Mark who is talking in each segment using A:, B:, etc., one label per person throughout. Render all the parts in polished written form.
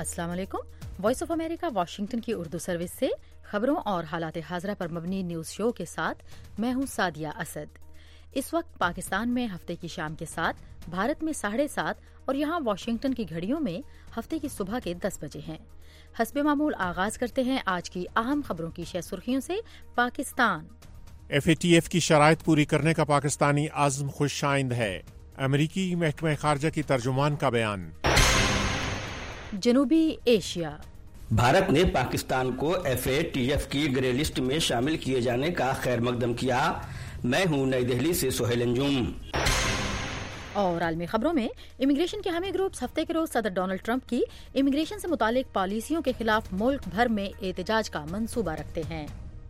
A: अस्सलाम वालेकुम। Voice of America Washington की उर्दू सर्विस से खबरों और हालात हाज़रा पर मबनी न्यूज़ शो के साथ मैं हूं सादिया असद। इस वक्त पाकिस्तान में हफ्ते की शाम के 7, भारत में 7:30 और यहाँ वाशिंगटन की घड़ियों में हफ्ते की सुबह के 10 बजे हैं। हस्बे मामूल आगाज करते हैं आज की अहम खबरों की शह सुर्खियों से। पाकिस्तान
B: FATF की शराइत पूरी करने का पाकिस्तानी आज़म खुशाइंद है। अमरीकी महकमा खारजा की तर्जुमान का बयान।
A: जनूबी एशिया,
C: भारत ने पाकिस्तान को FATF की ग्रे लिस्ट में शामिल किए जाने का खैर मकदम किया। मैं हूं नई दिल्ली से सोहेल अंजुम।
A: और आलमी खबरों में इमिग्रेशन के हामी ग्रुप्स हफ्ते के रोज सदर डोनाल्ड ट्रंप की इमिग्रेशन से मुतालिक पॉलिसियों के खिलाफ मुल्क भर में एहतजाज का मंसूबा रखते हैं।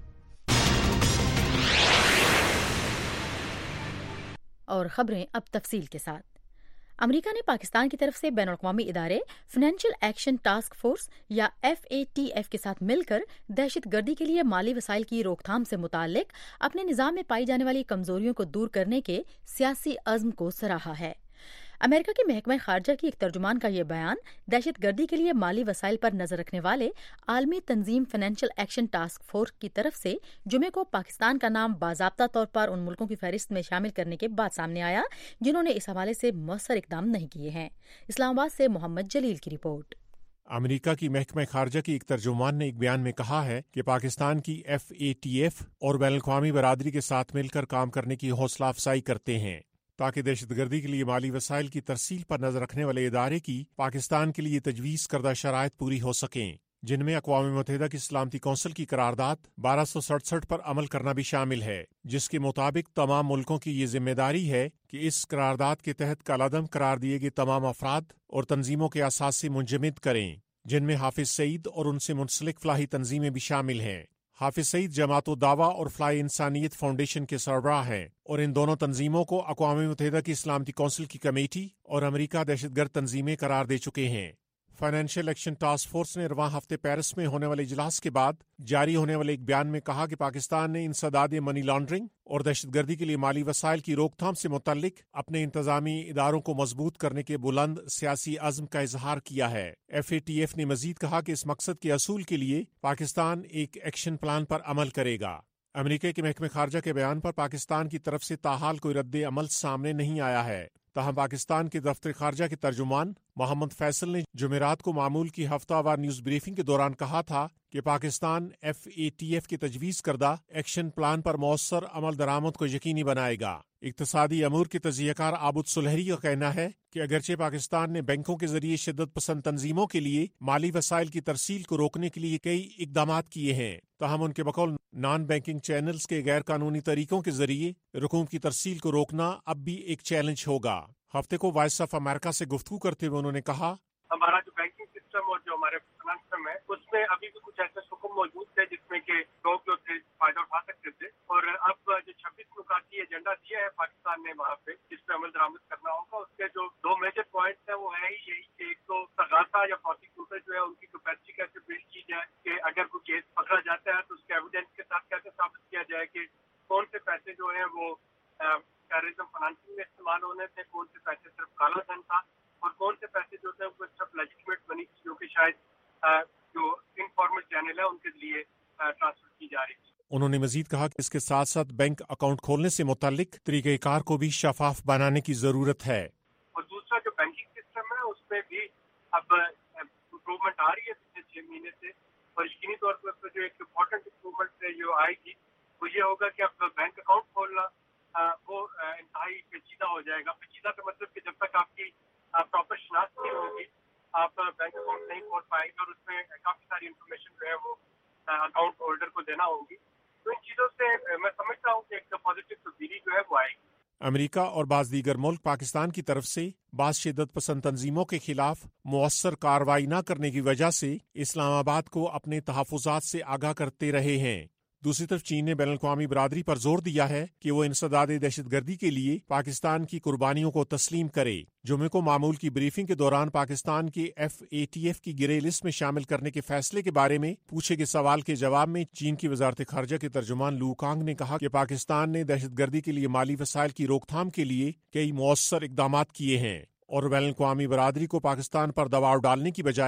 A: और खबरें अब तफसील के साथ। अमेरिका ने पाकिस्तान की तरफ से बैनुल-अक़वामी इदारे फाइनेंशियल एक्शन टास्क फोर्स या FATF के साथ मिलकर दहशतगर्दी के लिए माली वसाइल की रोकथाम से मुताल्लिक अपने निज़ाम में पाई जाने वाली कमजोरियों को दूर करने के सियासी अज़्म को सराहा है। अमेरिका के महकमा खारजा की एक तर्जुमान का ये बयान दहशतगर्दी के लिए माली वसाइल पर नजर रखने वाले आलमी तंजीम फाइनेंशियल एक्शन टास्क फोर्स की तरफ से जुमे को पाकिस्तान का नाम बाज़ाब्ता तौर पर उन मुल्कों की फहरिस्त में शामिल करने के बाद सामने आया जिन्होंने इस हवाले से मौसर इकदाम नहीं किए हैं। इस्लामाबाद से मोहम्मद जलील की रिपोर्ट।
B: अमेरिका की महकमा खारजा की एक तर्जुमान ने एक बयान में कहा है कि पाकिस्तान की FATF और बैनुल-अक़वामी बरादरी के साथ मिलकर काम करने की हौसला अफजाई करते हैं ताकि दहशतगर्दी के लिए माली वसाइल की तरसील पर नजर रखने वाले इदारे की पाकिस्तान के लिए तजवीज़ करदा शराइत पूरी हो सकें, जिनमें अक़वाम मुत्तहिदा की सलामती कौंसिल की करारदाद 1267 पर अमल करना भी शामिल है, जिसके मुताबिक तमाम मुल्कों की ये जिम्मेदारी है कि इस करारदाद के तहत कालादम करार दिए गए तमाम अफराद और तंजीमों के असास से मुंजमद करें, जिनमें हाफिज सईद और उनसे मुंसलिक फलाही तंजीमें भी शामिल हैं। हाफिज सईद जमातो दावा और फलाई इंसानियत फाउंडेशन के सरबराह हैं और इन दोनों तंजीमों को अक़वाम मुत्तहिदा की सलामती कौंसिल की कमेटी और अमेरिका दहशतगर्द तंजीमें करार दे चुके हैं। फाइनेंशियल एक्शन टास्क फोर्स ने रवां हफ्ते पेरिस में होने वाले इजलास के बाद जारी होने वाले एक बयान में कहा कि पाकिस्तान ने इंसदाद मनी लॉन्ड्रिंग और दहशतगर्दी के लिए माली वसाइल की रोकथाम से मुतल्लिक अपने इंतजामी इदारों को मजबूत करने के बुलंद सियासी अज़्म का इजहार किया है। FATF ने मजीद कहा कि इस मकसद के असूल के लिए पाकिस्तान एक एक्शन प्लान पर अमल करेगा। अमेरिका के महकमे खारजा के बयान पर पाकिस्तान की तरफ से ताहाल कोई रद्द अमल सामने नहीं आया है। ताहम पाकिस्तान के दफ्तर खारजा के तर्जुमान मोहम्मद फैसल ने जुमेरात को मामूल की हफ्तावार न्यूज़ ब्रीफिंग के दौरान कहा था कि पाकिस्तान FATF के तजवीज़ करदा एक्शन प्लान पर मौसर अमल दरामद को यकीनी बनाएगा। इक्तसादी अमूर के तजियाकार आबुद सुलहरी का कहना है कि अगरचे पाकिस्तान ने बैंकों के जरिए शिद्दत पसंद तंजीमों के लिए माली वसाइल की तरसील को रोकने के लिए कई इकदामात किए हैं, ताहम उनके बकौल नॉन बैंकिंग चैनल्स के गैर कानूनी तरीकों के जरिए रकूम की तरसील को रोकना अब भी एक चैलेंज होगा। हफ्ते को वॉइस ऑफ अमेरिका से गुफ्तगू करते हुए उन्होंने कहा,
D: हमारा जो बैंकिंग सिस्टम और जो हमारे फाइनेंस सिस्टम है उसमें अभी भी कुछ ऐसे हुक्म मौजूद थे जिसमें कि लोग जो थे फायदा उठा सकते थे, और अब जो 26 नुकाती एजेंडा दिया है पाकिस्तान ने वहाँ पे जिस पे अमल दरामद करना होगा, उसके जो 2 मेजर पॉइंट्स है वो है ही यही कि एक तो तगाता या प्रोसिक्यूटर जो है उनकी कैपेसिटी कैसे बिल्ड की जाए कि अगर कोई केस पकड़ा जाता है तो उसके एविडेंस के साथ कैसे साबित किया जाए कि कौन से पैसे जो है वो टेररिज्म फाइनेंसिंग में इस्तेमाल होने थे, कौन से पैसे सिर्फ काला धन था और कौन से पैसे जो थे वो सिर्फ लेजिटिमेट मनी जो कि शायद जो इनफॉर्मल चैनल है उनके लिए ट्रांसफर की जा रही थी।
B: उन्होंने मजीद कहा कि इसके साथ साथ बैंक अकाउंट खोलने से मुतालिक तरीक़ेकार को भी शफाफ बनाने की जरूरत है।
D: और दूसरा जो बैंकिंग सिस्टम है उसमें भी अब इम्प्रूवमेंट आ रही है पिछले 6 महीने से, और यकीनी तौर पर जो एक इम्पोर्टेंट इम्प्रूवमेंट जो आएगी वो ये होगा कि अब बैंक अकाउंट खोलना वो इंतहाई पेचीदा हो जाएगा। पेचीदा का मतलब कि जब तक आपकी प्रॉपर शनाख्त नहीं होगी आप बैंक अकाउंट नहीं खोल पाएंगे और उसमें काफ़ी सारी इन्फॉर्मेशन जो है वो अकाउंट होल्डर को देना होगी। तो इन चीज़ों से मैं समझता हूँ कि एक पॉजिटिव तब्दीली जो है वो आएगी।
B: अमेरिका और बाज़ दीगर मुल्क पाकिस्तान की तरफ से बाज़ शिद्दत पसंद तंजीमों के खिलाफ मुअस्सर कार्रवाई न करने की वजह से इस्लामाबाद को अपने तहफ़्फ़ुज़ात से आगाह करते रहे हैं। दूसरी तरफ चीन ने बैनुल-अक़वामी बरादरी पर जोर दिया है कि वो इंसदाद दहशतगर्दी के लिए पाकिस्तान की कुर्बानियों को तस्लीम करे। जुमे को मामूल की ब्रीफिंग के दौरान पाकिस्तान के FATF की ग्रे लिस्ट में शामिल करने के फैसले के बारे में पूछे गए सवाल के जवाब में चीन की वजारत खारजा के तर्जुमान लू कांग ने कहा कि पाकिस्तान ने दहशतगर्दी के लिए माली वसाइल की रोकथाम के लिए कई मौसर इकदामात किए हैं और बैनुल-अक़वामी बरादरी को पाकिस्तान पर दबाव डालने की बजाय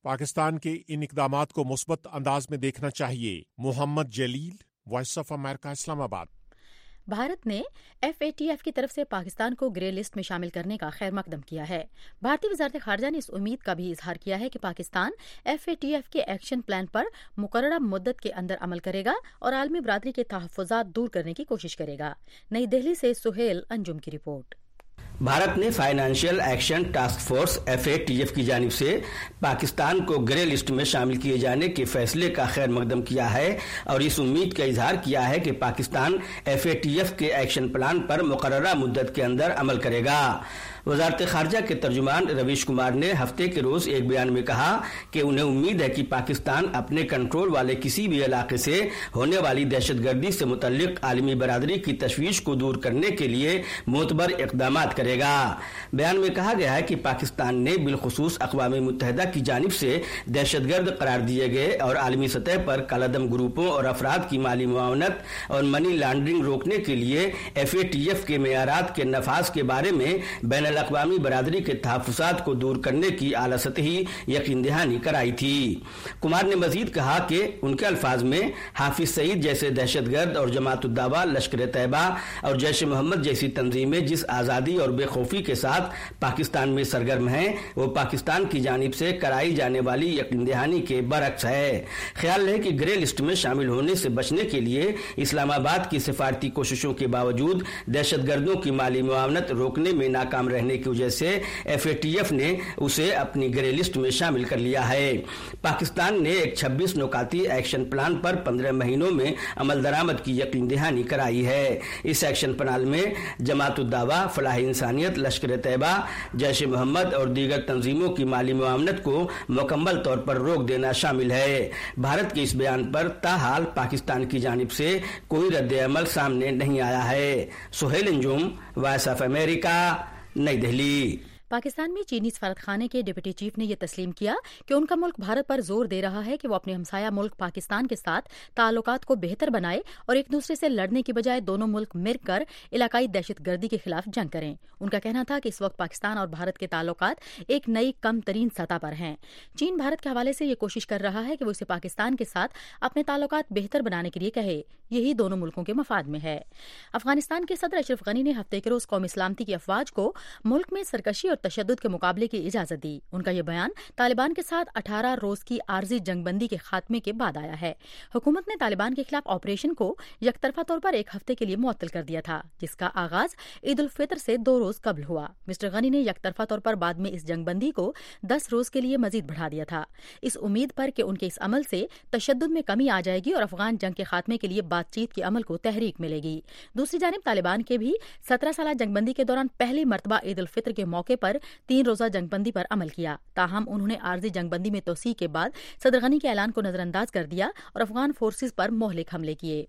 B: پاکستان کے ان اقدامات کو مثبت انداز میں دیکھنا چاہیے۔ محمد جلیل، وائس آف امریکہ، اسلام آباد۔
A: بھارت نے FATF کی طرف سے پاکستان کو گرے لسٹ میں شامل کرنے کا خیر مقدم کیا ہے۔ بھارتی وزارت خارجہ نے اس امید کا بھی اظہار کیا ہے کہ پاکستان FATF کے ایکشن پلان پر مقررہ مدت کے اندر عمل کرے گا اور عالمی برادری کے تحفظات دور کرنے کی کوشش کرے گا۔ نئی دہلی سے سہیل انجم کی رپورٹ۔
C: بھارت نے financial action task force FATF کی جانب سے پاکستان کو گرے لسٹ میں شامل کیے جانے کے فیصلے کا خیر مقدم کیا ہے اور اس امید کا اظہار کیا ہے کہ پاکستان FATF کے ایکشن پلان پر مقررہ مدت کے اندر عمل کرے گا۔ وزارت خارجہ کے ترجمان رویش کمار نے ہفتے کے روز ایک بیان میں کہا کہ انہیں امید ہے کہ پاکستان اپنے کنٹرول والے کسی بھی علاقے سے ہونے والی دہشت گردی سے متعلق عالمی برادری کی تشویش کو دور کرنے کے لیے معتبر اقدامات کرے گا۔ بیان میں کہا گیا ہے کہ پاکستان نے بالخصوص اقوام متحدہ کی جانب سے دہشت گرد قرار دیے گئے اور عالمی سطح پر کالعدم گروپوں اور افراد کی مالی معاونت اور منی لانڈرنگ روکنے کے لیے FATF کے معیارات کے نفاذ کے بارے میں بین الاقوامی برادری کے تحفظات کو دور کرنے کی اعلیٰ سطحی یقین دہانی کرائی تھی۔ کمار نے مزید کہا کہ ان کے الفاظ میں حافظ سعید جیسے دہشت گرد اور جماعت الدعوہ، لشکر طیبہ اور جیش محمد جیسی تنظیمیں جس آزادی اور بے خوفی کے ساتھ پاکستان میں سرگرم ہیں وہ پاکستان کی جانب سے کرائی جانے والی یقین دہانی کے برعکس ہے۔ خیال ہے کہ گرے لسٹ میں شامل ہونے سے بچنے کے لیے اسلام آباد کی سفارتی کوششوں کے باوجود دہشت گردوں کی مالی معاونت روکنے میں ناکام رہنے کی وجہ سے FATF نے اسے اپنی گرے لسٹ میں شامل کر لیا ہے۔ پاکستان نے ایک 26 نکاتی ایکشن پلان پر 15 مہینوں میں عمل درآمد کی یقین دہانی کرائی ہے۔ اس ایکشن پلان میں جماعت الدعوہ، فلاح انسانیت، لشکر طیبہ، جیش محمد اور دیگر تنظیموں کی مالی معاونت کو مکمل طور پر روک دینا شامل ہے۔ بھارت کے اس بیان پر تاحال پاکستان کی جانب سے کوئی رد عمل سامنے نہیں آیا ہے۔ Suhail Anjum, Voice of America, Nai Delhi.
A: Pakistan میں چینی سفارتخانے کے ڈپٹی چیف نے یہ تسلیم کیا کہ ان کا ملک بھارت پر زور دے رہا ہے کہ وہ اپنے ہمسایہ ملک پاکستان کے ساتھ تعلقات کو بہتر بنائے اور ایک دوسرے سے لڑنے کی بجائے دونوں ملک مل کر علاقائی دہشت گردی کے خلاف جنگ کریں۔ ان کا کہنا تھا کہ اس وقت پاکستان اور بھارت کے تعلقات ایک نئی کم ترین سطح پر ہیں۔ چین بھارت کے حوالے سے یہ کوشش کر رہا ہے کہ وہ اسے پاکستان کے ساتھ اپنے تعلقات بہتر بنانے کے لیے کہے، یہی دونوں ملکوں کے مفاد میں ہے۔ افغانستان کے صدر اشرف غنی نے ہفتے کے روز قومی سلامتی کی افواج کو ملک میں سرکشی اور تشدد کے مقابلے کی اجازت دی۔ ان کا یہ بیان طالبان کے ساتھ 18 روز کی عارضی جنگ بندی کے خاتمے کے بعد آیا ہے۔ حکومت نے طالبان کے خلاف آپریشن کو یک طرفہ طور پر ایک ہفتے کے لیے معطل کر دیا تھا، جس کا آغاز عید الفطر سے 2 روز قبل ہوا۔ مسٹر غنی نے یک طرفہ طور پر بعد میں اس جنگ بندی کو 10 روز کے لیے مزید بڑھا دیا تھا، اس امید پر کہ ان کے اس عمل سے تشدد میں کمی آ جائے گی اور افغان جنگ کے خاتمے کے لیے بات چیت کے عمل کو تحریک ملے گی۔ دوسری جانب طالبان کے بھی 17 سالہ جنگ بندی کے دوران پہلی مرتبہ عید الفطر کے موقع پر 3 روزہ جنگ بندی پر عمل کیا، تاہم انہوں نے عارضی جنگ بندی میں توسیع کے بعد صدر غنی کے اعلان کو نظر انداز کر دیا اور افغان فورسز پر مہلک حملے کیے۔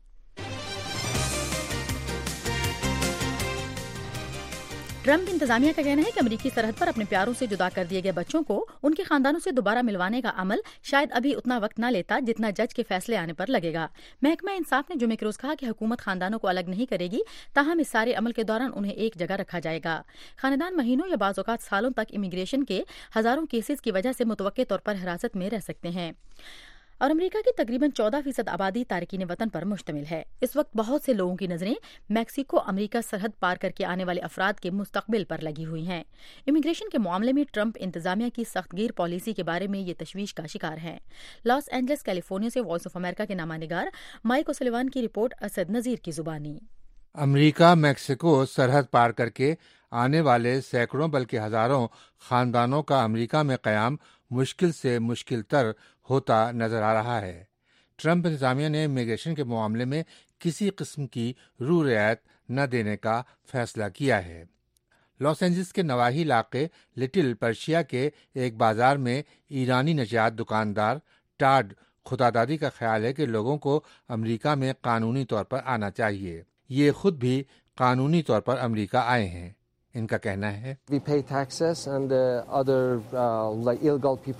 A: ٹرمپ انتظامیہ کا کہنا ہے کہ امریکی سرحد پر اپنے پیاروں سے جدا کر دیے گئے بچوں کو ان کے خاندانوں سے دوبارہ ملوانے کا عمل شاید ابھی اتنا وقت نہ لیتا جتنا جج کے فیصلے آنے پر لگے گا۔ محکمہ انصاف نے جمعے کے روز کہا کہ حکومت خاندانوں کو الگ نہیں کرے گی، تاہم اس سارے عمل کے دوران انہیں ایک جگہ رکھا جائے گا۔ خاندان مہینوں یا بعض اوقات سالوں تک امیگریشن کے ہزاروں کیسز کی وجہ سے متوقع طور پر حراست میں رہ سکتے ہیں۔ اور امریکہ کی تقریباً 14% آبادی تارکین وطن پر مشتمل ہے۔ اس وقت بہت سے لوگوں کی نظریں میکسیکو امریکہ سرحد پار کر کے آنے والے افراد کے مستقبل پر لگی ہوئی ہیں۔ امیگریشن کے معاملے میں ٹرمپ انتظامیہ کی سخت گیر پالیسی کے بارے میں یہ تشویش کا شکار ہیں۔ لاس اینجلس، کیلیفورنیا سے وائس آف امریکہ کے نامہ نگار مائک اوسلیوان کی رپورٹ، اسد نذیر کی زبانی۔
E: امریکہ میکسیکو سرحد پار کر کے آنے والے سینکڑوں بلکہ ہزاروں خاندانوں کا امریکہ میں قیام مشکل سے مشکل تر ہوتا نظر آ رہا ہے۔ ٹرمپ انتظامیہ نے امیگریشن کے معاملے میں کسی قسم کی رو رعایت نہ دینے کا فیصلہ کیا ہے۔ لاس اینجلس کے نواحی علاقے لٹل پرشیا کے ایک بازار میں ایرانی نژاد دکاندار ٹاڈ خدادادی کا خیال ہے کہ لوگوں کو امریکہ میں قانونی طور پر آنا چاہیے۔ یہ خود بھی قانونی طور پر امریکہ آئے ہیں۔ ان کا کہنا ہے
F: We pay taxes and other like illegal people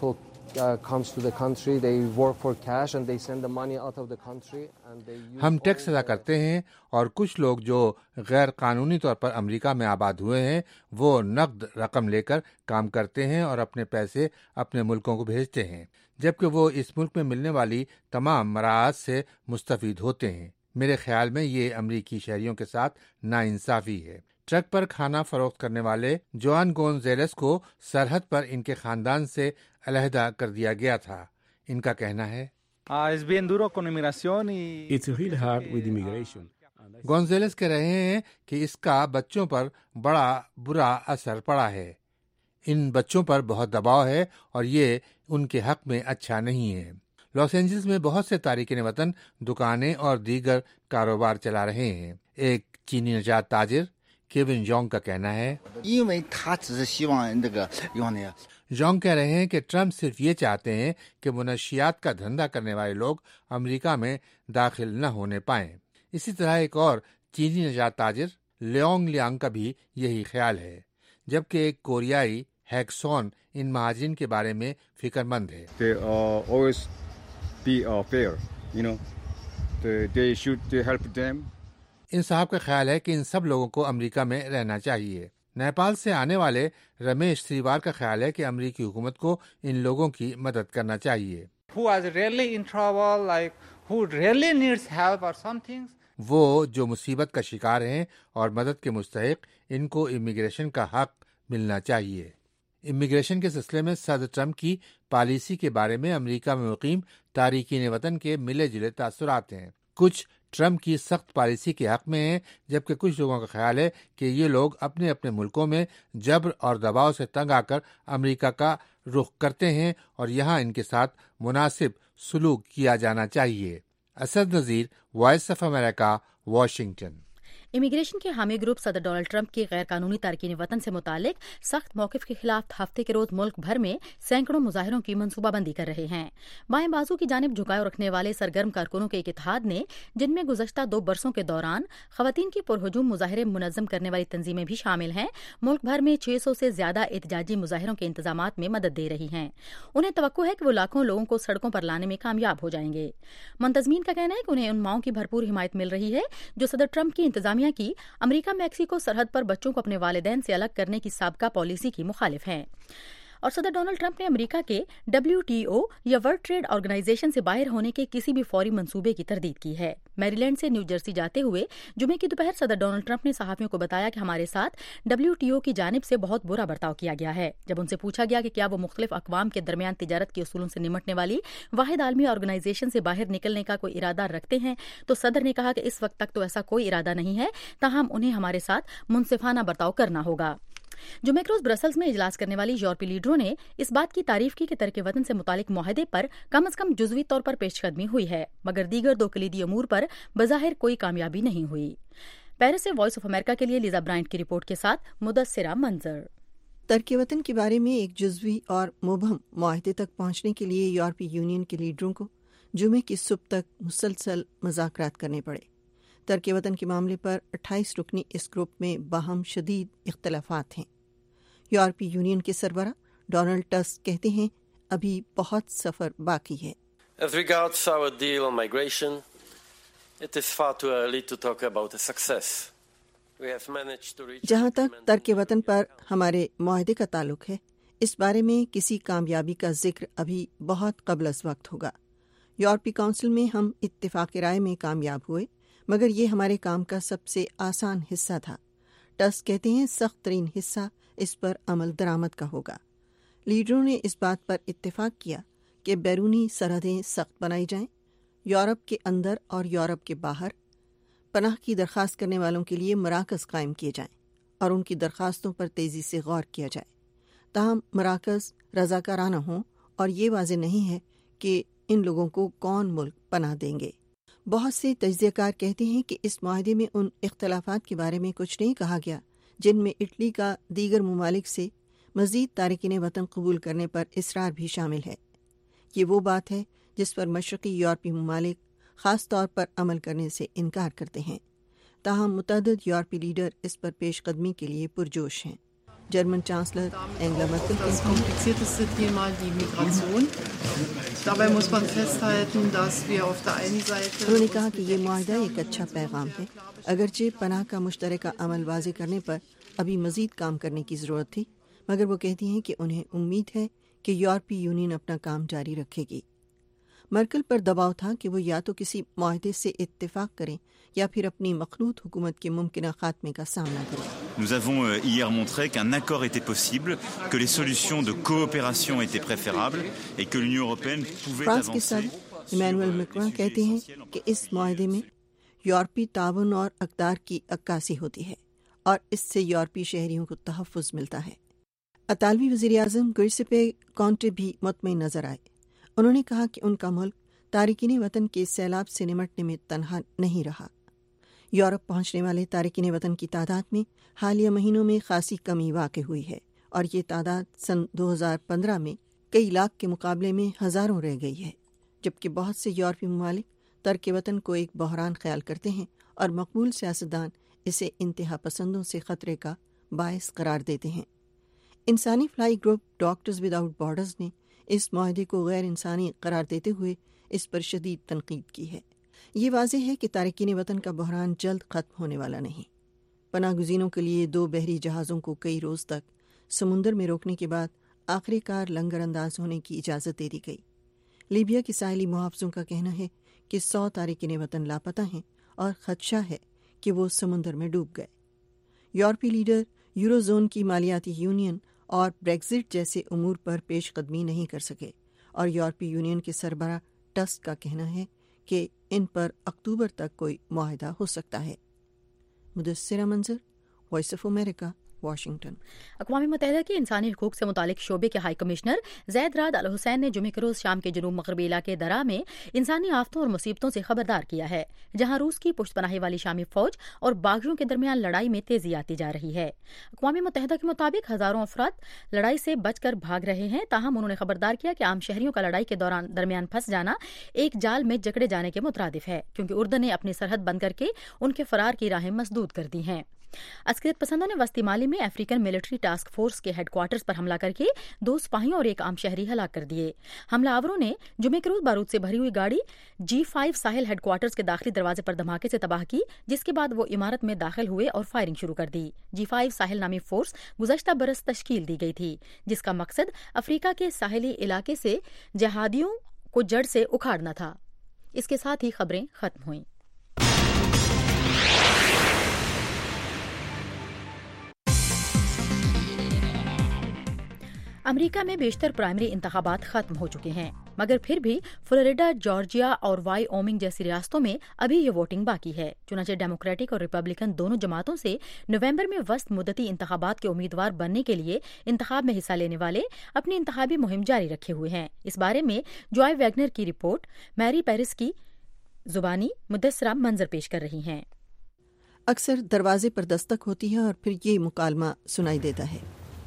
F: comes to the country, they work for cash and they send the money out of the country and they use
E: ہم ٹیکس ادا کرتے ہیں اور کچھ لوگ جو غیر قانونی طور پر امریکہ میں آباد ہوئے ہیں وہ نقد رقم لے کر کام کرتے ہیں اور اپنے پیسے اپنے ملکوں کو بھیجتے ہیں، جبکہ وہ اس ملک میں ملنے والی تمام مراعات سے مستفید ہوتے ہیں۔ میرے خیال میں یہ امریکی شہریوں کے ساتھ ناانصافی ہے۔ ٹرک پر کھانا فروخت کرنے والے جوان گونزیلس کو سرحد پر ان کے خاندان سے علیحدہ کر دیا گیا تھا۔ ان کا کہنا ہے
G: Es bien duro con inmigración y
H: It's really hard with immigration.
E: گونزیلس کہہ رہے ہیں کہ اس کا بچوں پر بڑا برا اثر پڑا ہے۔ ان بچوں پر بہت دباؤ ہے اور یہ ان کے حق میں اچھا نہیں ہے۔ لاس اینجلس میں بہت سے تارکین وطن دکانیں اور دیگر کاروبار چلا رہے ہیں۔ ایک چینی نژاد تاجر کیون یونگ کا کہنا ہے یونگ کہہ رہے ہیں کہ ٹرمپ صرف یہ چاہتے ہیں کہ منشیات کا دھندا کرنے والے لوگ امریکہ میں داخل نہ ہونے پائیں۔ اسی طرح ایک اور چینی نژاد تاجر لیونگ لیانگ کا بھی یہی خیال ہے، جبکہ ایک کوریائی ہیکسون ان مہاجرین کے بارے میں فکر مند ہے۔
I: They always be fair, you know. They should help them.
E: ان صاحب کا خیال ہے کہ ان سب لوگوں کو امریکہ میں رہنا چاہیے۔ نیپال سے آنے والے رمیش سریوار کا خیال ہے کہ امریکی حکومت کو ان لوگوں کی مدد کرنا چاہیے۔
G: who are really in trouble, like who really needs help or something.
E: وہ جو مصیبت کا شکار ہیں اور مدد کے مستحق، ان کو امیگریشن کا حق ملنا چاہیے۔ امیگریشن کے سلسلے میں صدر ٹرمپ کی پالیسی کے بارے میں امریکہ میں مقیم تارکین وطن کے ملے جلے تاثرات ہیں۔ کچھ ٹرمپ کی سخت پالیسی کے حق میں ہیں، جبکہ کچھ لوگوں کا خیال ہے کہ یہ لوگ اپنے اپنے ملکوں میں جبر اور دباؤ سے تنگ آ کر امریکہ کا رخ کرتے ہیں اور یہاں ان کے ساتھ مناسب سلوک کیا جانا چاہیے۔ Asad Nazir, Voice of America, Washington.
A: Immigration کے حامی گروپ صدر ڈونلڈ ٹرمپ کی غیر قانونی تارکین وطن سے متعلق سخت موقف کے خلاف ہفتے کے روز ملک بھر میں سینکڑوں مظاہروں کی منصوبہ بندی کر رہے ہیں۔ بائیں بازو کی جانب جھکاؤ رکھنے والے سرگرم کارکنوں کے ایک اتحاد نے، جن میں گزشتہ 2 برسوں کے دوران خواتین کی پرہجوم مظاہرے منظم کرنے والی تنظیمیں بھی شامل ہیں، ملک بھر میں 600 سے زیادہ احتجاجی مظاہروں کے انتظامات میں مدد دے رہی ہیں۔ انہیں توقع ہے کہ وہ لاکھوں لوگوں کو سڑکوں پر لانے میں کامیاب ہو جائیں گے۔ منتظمین کا کہنا ہے کہ انہیں ان ماؤں کی بھرپور حمایت مل رہی ہے جو صدر ٹرمپ کی انتظامیہ کی امریکہ میکسیکو سرحد پر بچوں کو اپنے والدین سے الگ کرنے کی سابقہ پالیسی کی مخالف ہیں۔ اور صدر ڈونلڈ ٹرمپ نے امریکہ کے WTO یا ورلڈ ٹریڈ آرگنائزیشن سے باہر ہونے کے کسی بھی فوری منصوبے کی تردید کی ہے۔ میری لینڈ سے نیو جرسی جاتے ہوئے جمعے کی دوپہر صدر ڈونلڈ ٹرمپ نے صحافیوں کو بتایا کہ ہمارے ساتھ WTO کی جانب سے بہت برا برتاؤ کیا گیا ہے۔ جب ان سے پوچھا گیا کہ کیا وہ مختلف اقوام کے درمیان تجارت کے اصولوں سے نمٹنے والی واحد عالمی آرگنائزیشن سے باہر نکلنے کا کوئی ارادہ رکھتے ہیں، تو صدر نے کہا کہ اس وقت تک تو ایسا کوئی ارادہ نہیں ہے، تاہم انہیں ہمارے ساتھ منصفانہ برتاؤ کرنا ہوگا۔ جمعہ کے روز برسلز میں اجلاس کرنے والی یورپی لیڈروں نے اس بات کی تعریف کی کہ ترک وطن سے متعلق معاہدے پر کم از کم جزوی طور پر پیش قدمی ہوئی ہے، مگر دیگر 2 کلیدی امور پر بظاہر کوئی کامیابی نہیں ہوئی۔ پیرس سے وائس آف امریکہ کے لیے لیزا برائنٹ کی رپورٹ کے ساتھ مدثرہ منظر۔
J: ترک وطن کے بارے میں ایک جزوی اور مبہم معاہدے تک پہنچنے کے لیے یورپی یونین کے لیڈروں کو جمعے کی صبح تک مسلسل مذاکرات کرنے پڑے۔ ترک وطن کے معاملے پر 28 رکنی اس گروپ میں باہم شدید اختلافات ہیں۔ یورپی یونین کے سربراہ ڈونلڈ ٹسک کہتے ہیں ابھی بہت سفر باقی ہے۔
K: As regards our deal on migration, it is far too early to talk about a success. We have managed to reach
J: جہاں تک ترک وطن پر ہمارے معاہدے کا تعلق ہے، اس بارے میں کسی کامیابی کا ذکر ابھی بہت قبل از وقت ہوگا۔ یورپی کونسل میں ہم اتفاق رائے میں کامیاب ہوئے، مگر یہ ہمارے کام کا سب سے آسان حصہ تھا۔ ٹسک کہتے ہیں سخت ترین حصہ اس پر عمل درآمد کا ہوگا۔ لیڈروں نے اس بات پر اتفاق کیا کہ بیرونی سرحدیں سخت بنائی جائیں، یورپ کے اندر اور یورپ کے باہر پناہ کی درخواست کرنے والوں کے لیے مراکز قائم کیے جائیں اور ان کی درخواستوں پر تیزی سے غور کیا جائے۔ تاہم مراکز رضاکارانہ ہوں اور یہ واضح نہیں ہے کہ ان لوگوں کو کون ملک پناہ دیں گے۔ بہت سے تجزیہ کار کہتے ہیں کہ اس معاہدے میں ان اختلافات کے بارے میں کچھ نہیں کہا گیا جن میں اٹلی کا دیگر ممالک سے مزید تارکین وطن قبول کرنے پر اصرار بھی شامل ہے۔ یہ وہ بات ہے جس پر مشرقی یورپی ممالک خاص طور پر عمل کرنے سے انکار کرتے ہیں، تاہم متعدد یورپی لیڈر اس پر پیش قدمی کے لیے پرجوش ہیں۔ German chancellor Angela Merkel
L: Das komplizierteste Thema die Migration. Dabei muss man festhalten, dass wir auf der einen Seite
J: उन्होंने कहा कि ये मुआहदा एक अच्छा पैगाम है। अगरचे पनाह का मुश्तरका अमल वाज़े करने पर अभी मज़ीद काम करने की ज़रूरत थी, मगर वो कहती हैं कि उन्हें उम्मीद है कि यूरोपीय यूनियन अपना काम जारी रखेगी। मर्केल पर दबाव था कि वो या तो किसी मुआहदे से इत्तेफाक करें या फिर अपनी मखलूत हुकूमत के मुमकिन खात्मे का सामना करें।
M: Nous avons hier montré qu'un accord était possible, que les solutions de coopération étaient préférables et que l'Union européenne pouvait
J: France के
M: avancer.
J: सदर इमैनुअल मैक्रों कहते हैं कि इस मुआहदे में यूरोपीय ताउन और अक़दार की अक्कासी होती है और इससे यूरोपीय शहरियों को तहफ़्फ़ुज़ मिलता है। इतालवी वज़ीर आज़म गिउसेप्पे कॉन्टे भी मुतमईन नज़र आए। उन्होंने कहा कि उनका मुल्क तारिकीन वतन के सैलाब से निमटने में तनहा नहीं रहा। यूरोप पहुंचने वाले तारिकीन वतन की तादाद में हालिया महीनों में खासी कमी वाक़ हुई है और ये तादाद सन 2015 में कई लाख के मुकाबले में हज़ारों रह गई है, जबकि बहुत से यूरोपीय ममालिक तर्क वतन को एक बहरान ख्याल करते हैं और मकबूल सियासतदान इसे इंतहा पसंदों से ख़तरे का बायस करार देते हैं। इंसानी फलाई ग्रुप डॉक्टर्स विदाउट बॉर्डर्स ने इस मुआहदे को गैर इंसानी करार देते हुए इस पर शदीद तनकीद की है। ये वाज़ेह है कि तारिकीन वतन का बहरान जल्द ख़त्म होने वाला नहीं। पनाहगुज़ीनों के लिए 2 बहरी जहाज़ों को कई रोज़ तक समुंदर में रोकने के बाद आखिरकार लंगर अंदाज होने की इजाज़त दे दी गई। लीबिया के साहिली मुहाफ़िज़ों का कहना है कि 100 तारिकीन वतन लापता हैं और ख़दशा है कि वो समुंदर में डूब गए। यूरोपीय लीडर यूरोजोन की मालियाती यूनियन और ब्रेक्जिट जैसे उमूर पर पेशकदमी नहीं कर सके और यूरोपीय यूनियन के सरबराह टस्क का कहना है कि इन पर अक्टूबर तक कोई मुआहदा हो सकता है। Mudassira Manzar, Voice of America, Washington.
A: अक़वाम मुत्तहिदा के इंसानी हकूक़ से मुतालिक शोबे के high commissioner Zeid Raad al Hussein ने जुमे के रोज़ शाम के जनूब मग़रबी इलाके दरा में इंसानी आफ़तों और मुसीबतों से खबरदार किया है, जहाँ रूस की पुश्तपनाही वाली शामी फ़ौज और बागियों के दरमियान लड़ाई में तेज़ी आती जा रही है। अक़वाम मुत्तहिदा के मुताबिक हज़ारों अफराद लड़ाई से बचकर भाग रहे हैं, ताहम उन्होंने खबरदार किया कि आम शहरियों का लड़ाई के दरमियान फंस जाना एक जाल में जकड़े जाने के मुतरादिफ है, क्योंकि उर्दन ने अपनी सरहद बंद करके उनके फरार की राहें मसदूद कर दी हैं। अस्करियत पसंदों ने वस्ती माली में अफ्रीकन मिलिट्री टास्क फोर्स के हेडक्वार्टर्स पर हमला करके 2 सिपाहियों और एक आम शहरी हलाक कर दिए। हमलावरों ने जुमे के रोज बारूद से भरी हुई गाड़ी G5 साहिल हेडक्वार्टर्स के दाखिली दरवाजे पर धमाके से तबाह की, जिसके बाद वो इमारत में दाखिल हुए और फायरिंग शुरू कर दी। G5 साहिल नामी फोर्स गुज़श्ता बरस तश्कील दी गई थी, जिसका मकसद अफ्रीका के साहिली इलाके से जहादियों को जड़ से उखाड़ना था। इसके साथ ही खबरें खत्म हुई। अमेरिका में बेशतर प्राइमरी इंतखाबात खत्म हो चुके हैं, मगर फिर भी फ्लोरिडा, जॉर्जिया और वाइओमिंग जैसी रियासतों में अभी ये वोटिंग बाकी है। चुनांचे डेमोक्रेटिक और रिपब्लिकन दोनों जमातों से नवंबर में वस्त मुद्दती इंतखाबात के उम्मीदवार बनने के लिए इंतखाब में हिस्सा लेने वाले अपनी इंतखाबी मुहिम जारी रखे हुए हैं। इस बारे में जॉय वैगनर की रिपोर्ट मैरी पेरिस की जुबानी मुदस्सरा मंजर पेश कर रही हैं।
J: अक्सर दरवाजे पर दस्तक होती है और फिर ये मुकालमा सुनाई देता है।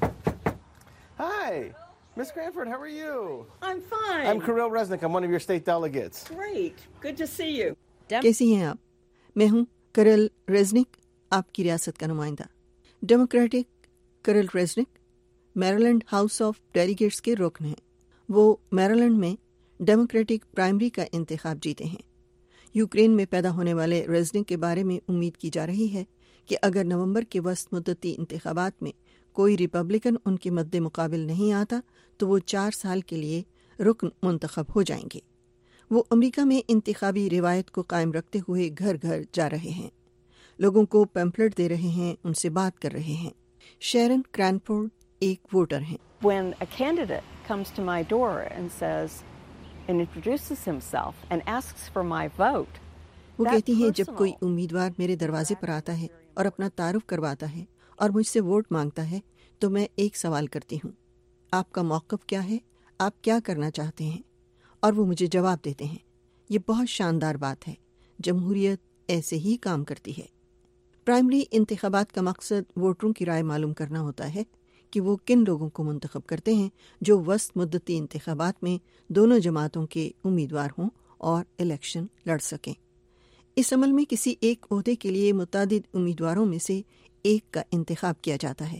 N: Hi, Miss Cranford, how are you?
O: I'm fine.
N: I'm Kirill Resnick. I'm one of your state delegates.
O: Great. Good to see you.
J: कैसी हैं आप? मैं हूँ करिल रेजनिक, आपकी रियासत का नुमाइंदा। Democratic Kirill Reznik Maryland House of Delegates के रुकन हैं। वो मैरीलैंड में डेमोक्रेटिक प्राइमरी का इंतखाब जीते हैं। यूक्रेन में पैदा होने वाले रेजनिक के बारे में उम्मीद की जा रही है कि अगर नवंबर के वस्त मुद्दती इंतखाबात में कोई रिपब्लिकन उनके मद्दे मुकाबिल नहीं आता तो वो 4 साल के लिए रुकन मुंतखब हो जाएंगे। वो अमेरिका में इंतखाबी रिवायत को कायम रखते हुए घर घर जा रहे हैं, लोगों को पैम्फलेट दे रहे हैं, उनसे बात कर रहे हैं। शेरन क्रैनफोर्ड एक वोटर हैं।
P: When a candidate comes to my door and says and introduces himself and asks for my vote,
J: वो कहती हैं जब कोई उम्मीदवार मेरे दरवाजे पर आता है और अपना तारुफ करवाता है और मुझसे वोट मांगता है तो मैं एक सवाल करती हूँ, आपका मौक़िफ़ क्या है, आप क्या करना चाहते हैं, और वो मुझे जवाब देते हैं। ये बहुत शानदार बात है। जमहूरियत ऐसे ही काम करती है। प्राइमरी इंतखाबात का मकसद वोटरों की राय मालूम करना होता है कि वो किन लोगों को मुंतखब करते हैं जो वस्त मुद्दती इंतखाबात में दोनों जमातों के उम्मीदवार हों और इलेक्शन लड़ सकें। इस अमल में किसी एक ओहदे के लिए मुतादिद उम्मीदवारों में से एक का इंतखाब किया जाता है,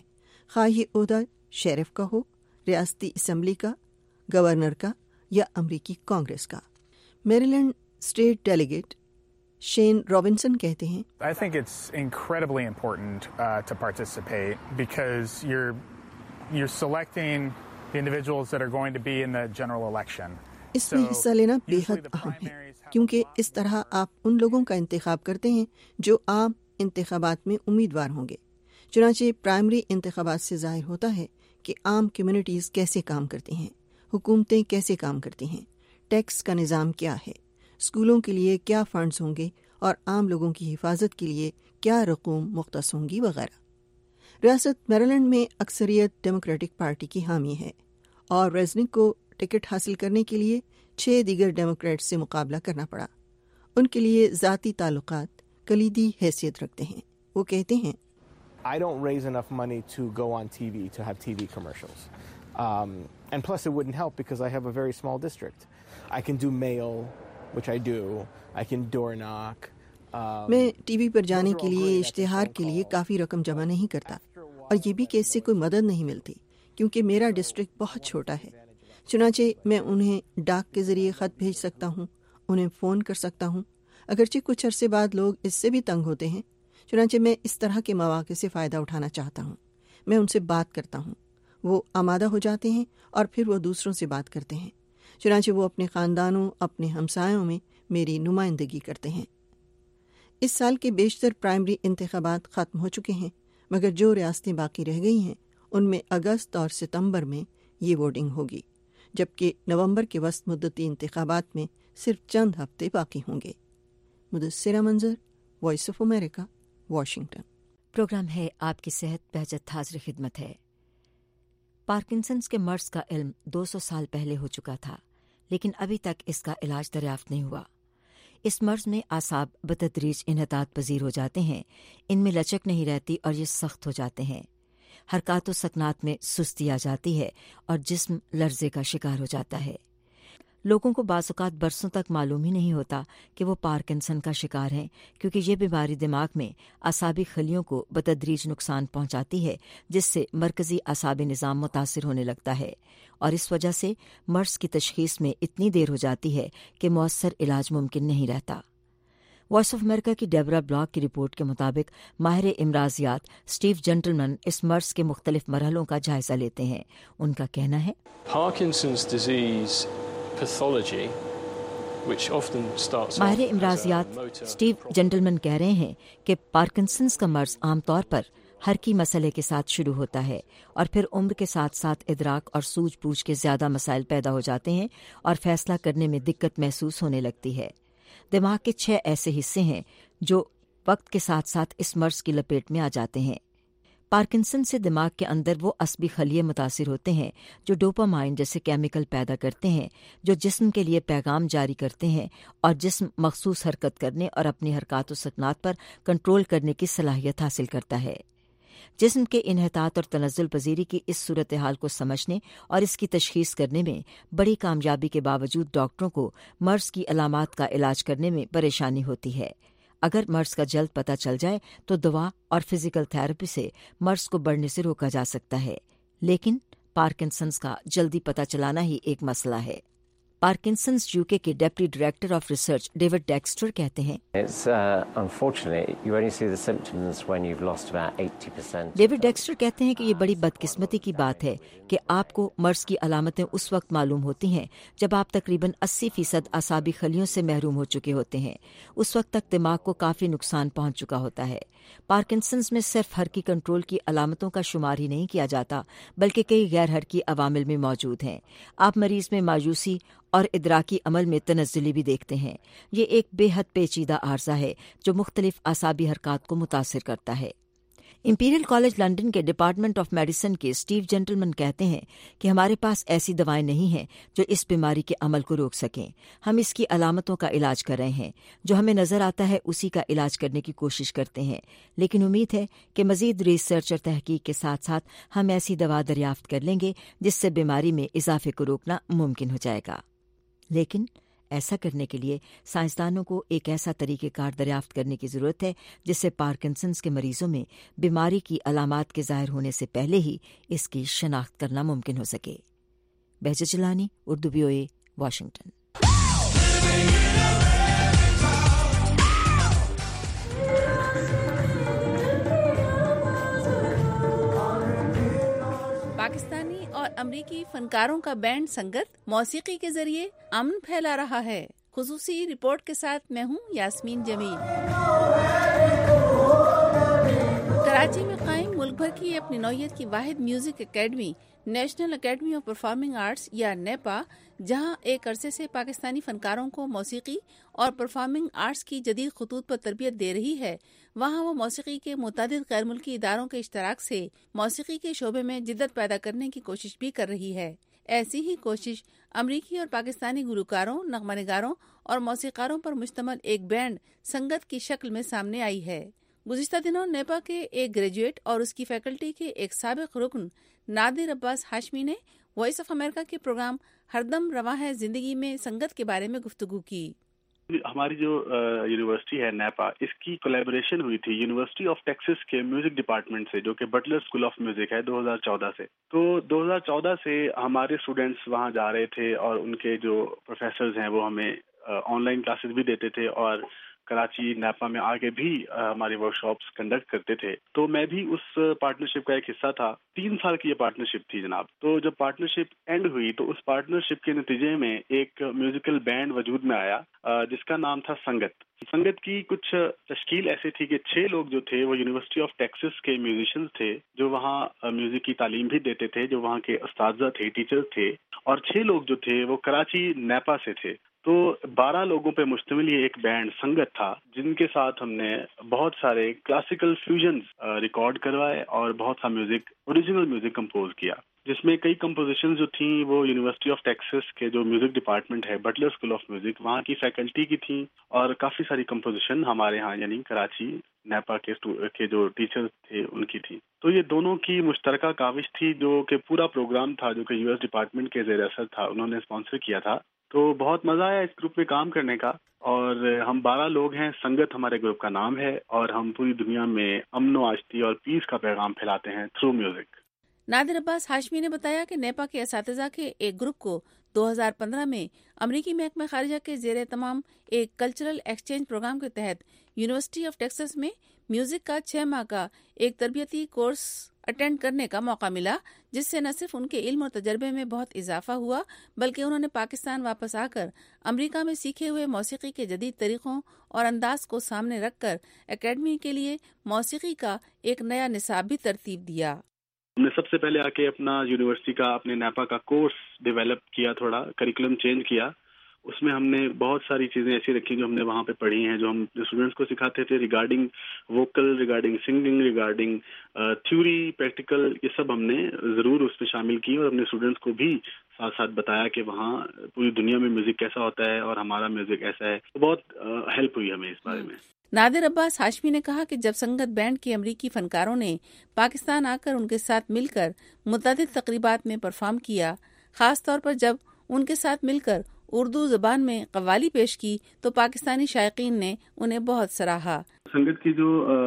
J: خواہ یہ عہدہ شیرف کا ہو، ریاستی اسمبلی کا، گورنر کا یا امریکی کانگریس کا۔ Maryland state delegate Shane Robinson کہتے ہیں
Q: I think it's incredibly important to participate because you're selecting the individuals that are going to be in the general election.
J: اس میں حصہ لینا بے حد اہم ہے کیونکہ اس طرح آپ ان لوگوں کا انتخاب کرتے ہیں جو عام انتخابات میں امیدوار ہوں گے۔ چنانچہ پرائمری انتخابات سے ظاہر ہوتا ہے کہ عام کمیونٹیز کیسے کام کرتی ہیں، حکومتیں کیسے کام کرتی ہیں، ٹیکس کا نظام کیا ہے، اسکولوں کے لیے کیا فنڈز ہوں گے اور عام لوگوں کی حفاظت کے لیے کیا رقوم مختص ہوں گی وغیرہ۔ ریاست میریلینڈ میں اکثریت ڈیموکریٹک پارٹی کی حامی ہے اور ریزنک کو ٹکٹ حاصل کرنے کے لیے 6 دیگر ڈیموکریٹ سے مقابلہ کرنا پڑا۔ ان کے لیے ذاتی تعلقات کلیدی حیثیت رکھتے ہیں۔ وہ کہتے ہیں
N: I don't raise enough money to go on TV to have TV commercials. And plus it wouldn't help because I have a very small district. I can do mail, which I do. I can door knock.
J: میں TV پر جانے کے لیے اشتہار کے لیے کافی رقم جمع نہیں کرتا اور یہ بھی کہ اس سے کوئی مدد نہیں ملتی کیونکہ میرا ڈسٹرکٹ بہت چھوٹا ہے۔ چنانچہ میں انہیں ڈاک کے ذریعے خط بھیج سکتا ہوں، انہیں فون کر سکتا ہوں، اگرچہ کچھ عرصے بعد لوگ اس سے بھی تنگ ہوتے ہیں۔ چنانچہ میں اس طرح کے مواقع سے فائدہ اٹھانا چاہتا ہوں۔ میں ان سے بات کرتا ہوں، وہ آمادہ ہو جاتے ہیں اور پھر وہ دوسروں سے بات کرتے ہیں۔ چنانچہ وہ اپنے خاندانوں، اپنے ہمسایوں میں میری نمائندگی کرتے ہیں۔ اس سال کے بیشتر پرائمری انتخابات ختم ہو چکے ہیں، مگر جو ریاستیں باقی رہ گئی ہیں ان میں اگست اور ستمبر میں یہ ووٹنگ ہوگی، جبکہ نومبر کے وسط مدتی انتخابات میں صرف چند ہفتے باقی ہوں گے۔ Mudassira Manzar, Voice of America, Washington.
R: Programme ہے آپ کی صحت بہجت حاضر خدمت ہے۔ پارکنسنس کے مرض کا علم 200 سال پہلے ہو چکا تھا، لیکن ابھی تک اس کا علاج دریافت نہیں ہوا۔ اس مرض میں اعصاب بتدریج انحطاط پذیر ہو جاتے ہیں، ان میں لچک نہیں رہتی اور یہ سخت ہو جاتے ہیں۔ حرکات و سکنات میں سستی آ جاتی ہے اور جسم لرزے کا شکار ہو جاتا ہے۔ لوگوں کو بعض اوقات برسوں تک معلوم ہی نہیں ہوتا کہ وہ پارکنسن کا شکار ہیں، کیونکہ یہ بیماری دماغ میں اعصابی خلیوں کو بتدریج نقصان پہنچاتی ہے، جس سے مرکزی اعصابی نظام متاثر ہونے لگتا ہے، اور اس وجہ سے مرض کی تشخیص میں اتنی دیر ہو جاتی ہے کہ مؤثر علاج ممکن نہیں رہتا۔ وائس آف امریکہ کی ڈیبرا بلاک کی رپورٹ کے مطابق ماہر امراضیات اسٹیو جنٹلمن اس مرض کے مختلف مرحلوں کا جائزہ لیتے ہیں۔ ان کا کہنا ہے ماہر امراضیات اسٹیو جنٹلمن کہہ رہے ہیں کہ پارکنسنس کا مرض عام طور پر حرکی مسئلے کے ساتھ شروع ہوتا ہے اور پھر عمر کے ساتھ ساتھ ادراک اور سوجھ بوجھ کے زیادہ مسائل پیدا ہو جاتے ہیں اور فیصلہ کرنے میں دقت محسوس ہونے لگتی ہے۔ دماغ کے 6 ایسے حصے ہیں جو وقت کے ساتھ ساتھ اس مرض کی لپیٹ میں آ جاتے ہیں۔ پارکنسن سے دماغ کے اندر وہ عصبی خلیے متاثر ہوتے ہیں جو ڈوپامائن جیسے کیمیکل پیدا کرتے ہیں، جو جسم کے لیے پیغام جاری کرتے ہیں اور جسم مخصوص حرکت کرنے اور اپنی حرکات و سکنات پر کنٹرول کرنے کی صلاحیت حاصل کرتا ہے۔ جسم کے انحطاط اور تنزل پذیری کی اس صورتحال کو سمجھنے اور اس کی تشخیص کرنے میں بڑی کامیابی کے باوجود ڈاکٹروں کو مرض کی علامات کا علاج کرنے میں پریشانی ہوتی ہے۔ اگر مرض کا جلد پتہ چل جائے تو دوا اور فزیکل تھراپی سے مرض کو بڑھنے سے روکا جا سکتا ہے، لیکن پارکنسنس کا جلدی پتہ چلانا ہی ایک مسئلہ ہے۔ پارکنسنس یوکے کے deputy director of research David Dexter کہتے ہیں ڈیوڈ ڈیکسٹر کہتے ہیں کہ یہ بڑی بدقسمتی کی بات ہے کہ آپ کو مرض کی علامتیں اس وقت معلوم ہوتی ہیں جب آپ تقریباً 80% اعصابی خلیوں سے محروم ہو چکے ہوتے ہیں۔ اس وقت تک دماغ کو کافی نقصان پہنچ چکا ہوتا ہے۔ پارکنسنس میں صرف حرکی کنٹرول کی علامتوں کا شمار ہی نہیں کیا جاتا، بلکہ کئی غیر حرکی عوامل میں موجود ہیں۔ آپ مریض میں مایوسی اور ادراکی عمل میں تنزلی بھی دیکھتے ہیں۔ یہ ایک بے حد پیچیدہ عارضہ ہے جو مختلف اعصابی حرکات کو متاثر کرتا ہے۔ امپیریل کالج لنڈن کے ڈپارٹمنٹ آف میڈیسن کے اسٹیو جنٹلمن کہتے ہیں کہ ہمارے پاس ایسی دوائیں نہیں ہیں جو اس بیماری کے عمل کو روک سکیں۔ ہم اس کی علامتوں کا علاج کر رہے ہیں، جو ہمیں نظر آتا ہے اسی کا علاج کرنے کی کوشش کرتے ہیں، لیکن امید ہے کہ مزید ریسرچ اور تحقیق کے ساتھ ساتھ ہم ایسی دوا دریافت کر لیں گے جس سے بیماری میں اضافے کو روکنا ممکن ہو جائے گا۔ لیکن ایسا کرنے کے لیے سائنسدانوں کو ایک ایسا طریقہ کار دریافت کرنے کی ضرورت ہے جس سے پارکنسنس کے مریضوں میں بیماری کی علامات کے ظاہر ہونے سے پہلے ہی اس کی شناخت کرنا ممکن ہو سکے۔ Behjat Jilani, Urdu VOA، Washington.
S: پاکستانی اور امریکی فنکاروں کا بینڈ سنگت موسیقی کے ذریعے امن پھیلا رہا ہے۔ خصوصی رپورٹ کے ساتھ میں ہوں یاسمین جمیل۔ کراچی میں قائم ملک بھر کی اپنی نوعیت کی واحد music academy National Academy of Performing Arts یا نیپا، جہاں ایک عرصے سے پاکستانی فنکاروں کو موسیقی اور پرفارمنگ آرٹس کی جدید خطوط پر تربیت دے رہی ہے، وہاں وہ موسیقی کے متعدد غیر ملکی اداروں کے اشتراک سے موسیقی کے شعبے میں جدت پیدا کرنے کی کوشش بھی کر رہی ہے۔ ایسی ہی کوشش امریکی اور پاکستانی گلوکاروں، نغمہ نگاروں اور موسیقاروں پر مشتمل ایک بینڈ سنگت کی شکل میں سامنے آئی ہے۔ گزشتہ دنوں نیپا کے ایک گریجویٹ اور اس کی فیکلٹی کے ایک سابق رکن نادر عباس ہاشمی نے وائس آف امریکہ کے پروگرام ہردم رواں ہے زندگی میں سنگت کے بارے میں گفتگو کی۔
T: ہماری جو یونیورسٹی ہے نیپا، اس کی کولیبوریشن ہوئی تھی یونیورسٹی آف ٹیکساس کے میوزک ڈپارٹمنٹ سے، جو کہ بٹلر اسکول آف میوزک ہے، 2014 سے۔ تو 2014 سے ہمارے اسٹوڈینٹس وہاں جا رہے تھے اور ان کے جو پروفیسرز ہیں وہ ہمیں آن لائن کلاسز بھی دیتے تھے اور کراچی نیپا میں آگے بھی ہماری ورک شاپس کنڈکٹ کرتے تھے۔ تو میں بھی اس پارٹنرشپ کا ایک حصہ تھا۔ 3 سال کی یہ پارٹنرشپ تھی جناب۔ تو جب پارٹنرشپ اینڈ ہوئی تو اس پارٹنرشپ کے نتیجے میں ایک میوزیکل بینڈ وجود میں آیا جس کا نام تھا سنگت۔ سنگت کی کچھ تشکیل ایسے تھی کہ 6 لوگ جو تھے وہ یونیورسٹی آف ٹیکساس کے میوزیشینز تھے جو وہاں میوزک کی تعلیم بھی دیتے تھے، جو وہاں کے اساتذہ تھے، ٹیچر تھے، اور 6 لوگ جو تھے وہ کراچی نیپا سے تھے۔ تو 12 لوگوں پہ مشتمل یہ ایک بینڈ سنگت تھا، جن کے ساتھ ہم نے بہت سارے کلاسیکل فیوژنز ریکارڈ کروائے اور بہت سا میوزک، اوریجنل میوزک کمپوز کیا، جس میں کئی کمپوزیشنز جو تھیں وہ یونیورسٹی آف ٹیکساس کے جو میوزک ڈپارٹمنٹ ہے، بٹلر اسکول آف میوزک، وہاں کی فیکلٹی کی تھیں، اور کافی ساری کمپوزیشن ہمارے ہاں یعنی کراچی نیپا کے جو ٹیچر تھے ان کی تھی۔ تو یہ دونوں کی مشترکہ کاوش تھی، جو کہ پورا پروگرام تھا جو کہ US ڈپارٹمنٹ کے زیر اثر تھا، انہوں نے اسپانسر کیا تھا۔ تو بہت مزہ آیا اس گروپ میں کام کرنے کا، اور ہم 12 لوگ ہیں، سنگت ہمارے گروپ کا نام ہے، اور ہم پوری دنیا میں امن و آشتی اور پیس کا پیغام پھیلاتے ہیں تھرو میوزک۔
S: نادر عباس ہاشمی نے بتایا کہ نیپا کے اساتذہ کے ایک گروپ کو 2015 میں امریکی محکمہ خارجہ کے زیر اہتمام ایک کلچرل ایکسچینج پروگرام کے تحت یونیورسٹی آف ٹیکساس میں میوزک کا 6 ماہ کا ایک تربیتی کورس اٹینڈ کرنے کا موقع ملا، جس سے نہ صرف ان کے علم اور تجربے میں بہت اضافہ ہوا بلکہ انہوں نے پاکستان واپس آ کر امریکہ میں سیکھے ہوئے موسیقی کے جدید طریقوں اور انداز کو سامنے رکھ کر اکیڈمی کے لیے موسیقی کا ایک نیا نصاب بھی ترتیب دیا۔
T: ہم نے سب سے پہلے آ کے اپنا یونیورسٹی کا، اپنے نیپا کا کورس ڈیولپ کیا، تھوڑا کریکولم چینج کیا۔ اس میں ہم نے بہت ساری چیزیں ایسی رکھی جو ہم نے وہاں پہ پڑھی ہیں، جو ہم اسٹوڈنٹس کو سکھاتے تھے regarding vocal, regarding singing, regarding theory, practical, یہ سب ہم نے ضرور اس میں شامل کی، اور اپنے اسٹوڈنٹس کو بھی ساتھ ساتھ بتایا کہ وہاں پوری دنیا میں میوزک کیسا ہوتا ہے اور ہمارا میوزک ایسا ہے۔ تو بہت ہیلپ ہوئی ہمیں اس بارے میں۔
S: نادر عباس ہاشمی نے کہا کہ جب سنگت بینڈ کے امریکی فنکاروں نے پاکستان آ کر ان کے ساتھ مل کر متعدد تقریبات میں پرفارم کیا، خاص طور پر جب ان کے ساتھ مل کر اردو زبان میں قوالی پیش کی، تو پاکستانی شائقین نے انہیں بہت سراہا۔
T: سنگت کی جو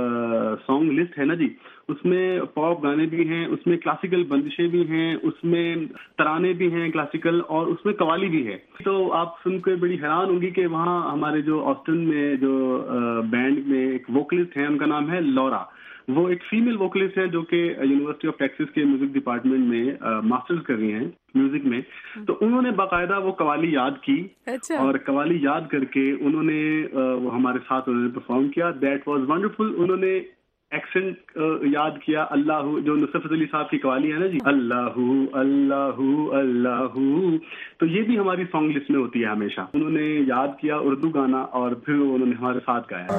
T: سانگ لسٹ ہے نا جی، اس میں پاپ گانے بھی ہیں، اس میں کلاسیکل بندشیں بھی ہیں، اس میں ترانے بھی ہیں کلاسیکل، اور اس میں قوالی بھی ہے۔ تو آپ سن کے بڑی حیران ہوں گی کہ وہاں ہمارے جو آسٹن میں جو بینڈ میں ایک ووکلسٹ ہیں، ان کا نام ہے لورا۔ وہ ایک فیمیل ووکلسٹ ہیں جو کہ یونیورسٹی آف ٹیکساس کے میوزک ڈپارٹمنٹ میں ماسٹرز کر رہی ہیں میوزک میں۔ تو انہوں نے باقاعدہ وہ قوالی یاد کی، اور قوالی یاد کر کے انہوں نے ہمارے ساتھ پرفارم کیا۔ That was wonderful. انہوں نے ایکسنٹ یاد کیا، اللہ، جو نصرت علی صاحب کی قوالی ہے نا جی، اللہ اللہ اللہ، تو یہ بھی ہماری سانگ لسٹ میں ہوتی ہے ہمیشہ۔ انہوں نے یاد کیا اردو گانا، اور پھر انہوں نے ہمارے ساتھ گایا۔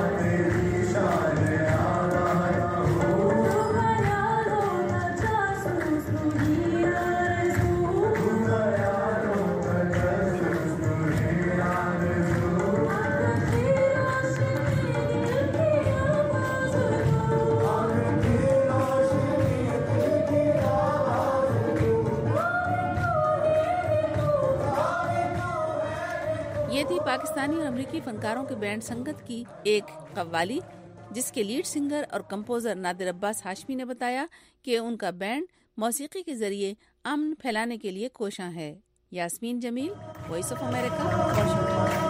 S: یہ تھی پاکستانی اور امریکی فنکاروں کے بینڈ سنگت کی ایک قوالی، جس کے لیڈ سنگر اور کمپوزر نادر عباس ہاشمی نے بتایا کہ ان کا بینڈ موسیقی کے ذریعے امن پھیلانے کے لیے کوشاں ہے۔ Yasmeen Jamil, Voice of America, Washington.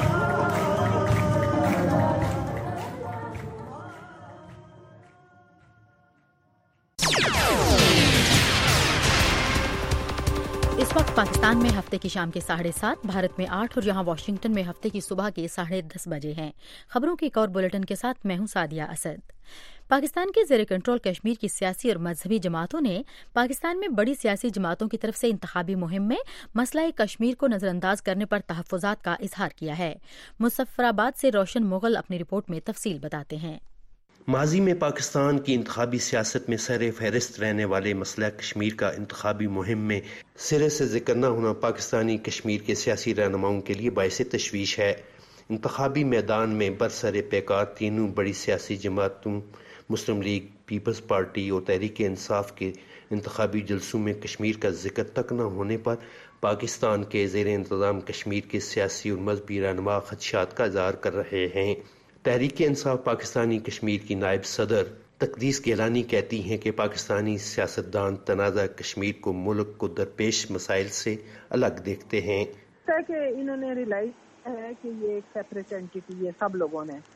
A: اس وقت پاکستان میں ہفتے کی شام کے 7:30، بھارت میں 8 اور یہاں واشنگٹن میں ہفتے کی صبح کے 10:30 بجے ہیں۔ خبروں کے ایک اور بلیٹن کے ساتھ میں ہوں سعدیہ اسد۔ پاکستان کے زیر کنٹرول کشمیر کی سیاسی اور مذہبی جماعتوں نے پاکستان میں بڑی سیاسی جماعتوں کی طرف سے انتخابی مہم میں مسئلہ کشمیر کو نظر انداز کرنے پر تحفظات کا اظہار کیا ہے۔ مظفرآباد سے روشن مغل اپنی رپورٹ میں تفصیل بتاتے ہیں۔
U: ماضی میں پاکستان کی انتخابی سیاست میں سر فہرست رہنے والے مسئلہ کشمیر کا انتخابی مہم میں سرے سے ذکر نہ ہونا پاکستانی کشمیر کے سیاسی رہنماؤں کے لیے باعث تشویش ہے۔ انتخابی میدان میں برسر پیکار تینوں بڑی سیاسی جماعتوں مسلم لیگ، پیپلز پارٹی اور تحریک انصاف کے انتخابی جلسوں میں کشمیر کا ذکر تک نہ ہونے پر پاکستان کے زیر انتظام کشمیر کے سیاسی اور مذہبی رہنما خدشات کا اظہار کر رہے ہیں۔ تحریک انصاف پاکستانی کشمیر کی نائب صدر تقدیس گیلانی کہتی ہیں کہ پاکستانی سیاستدان تنازع کشمیر کو ملک کو درپیش مسائل سے الگ دیکھتے ہیں۔
V: کہ انہوں نے ریلائز ہے کہ یہ ایک سیپریٹ اینٹیٹی ہے سب لوگوں نے،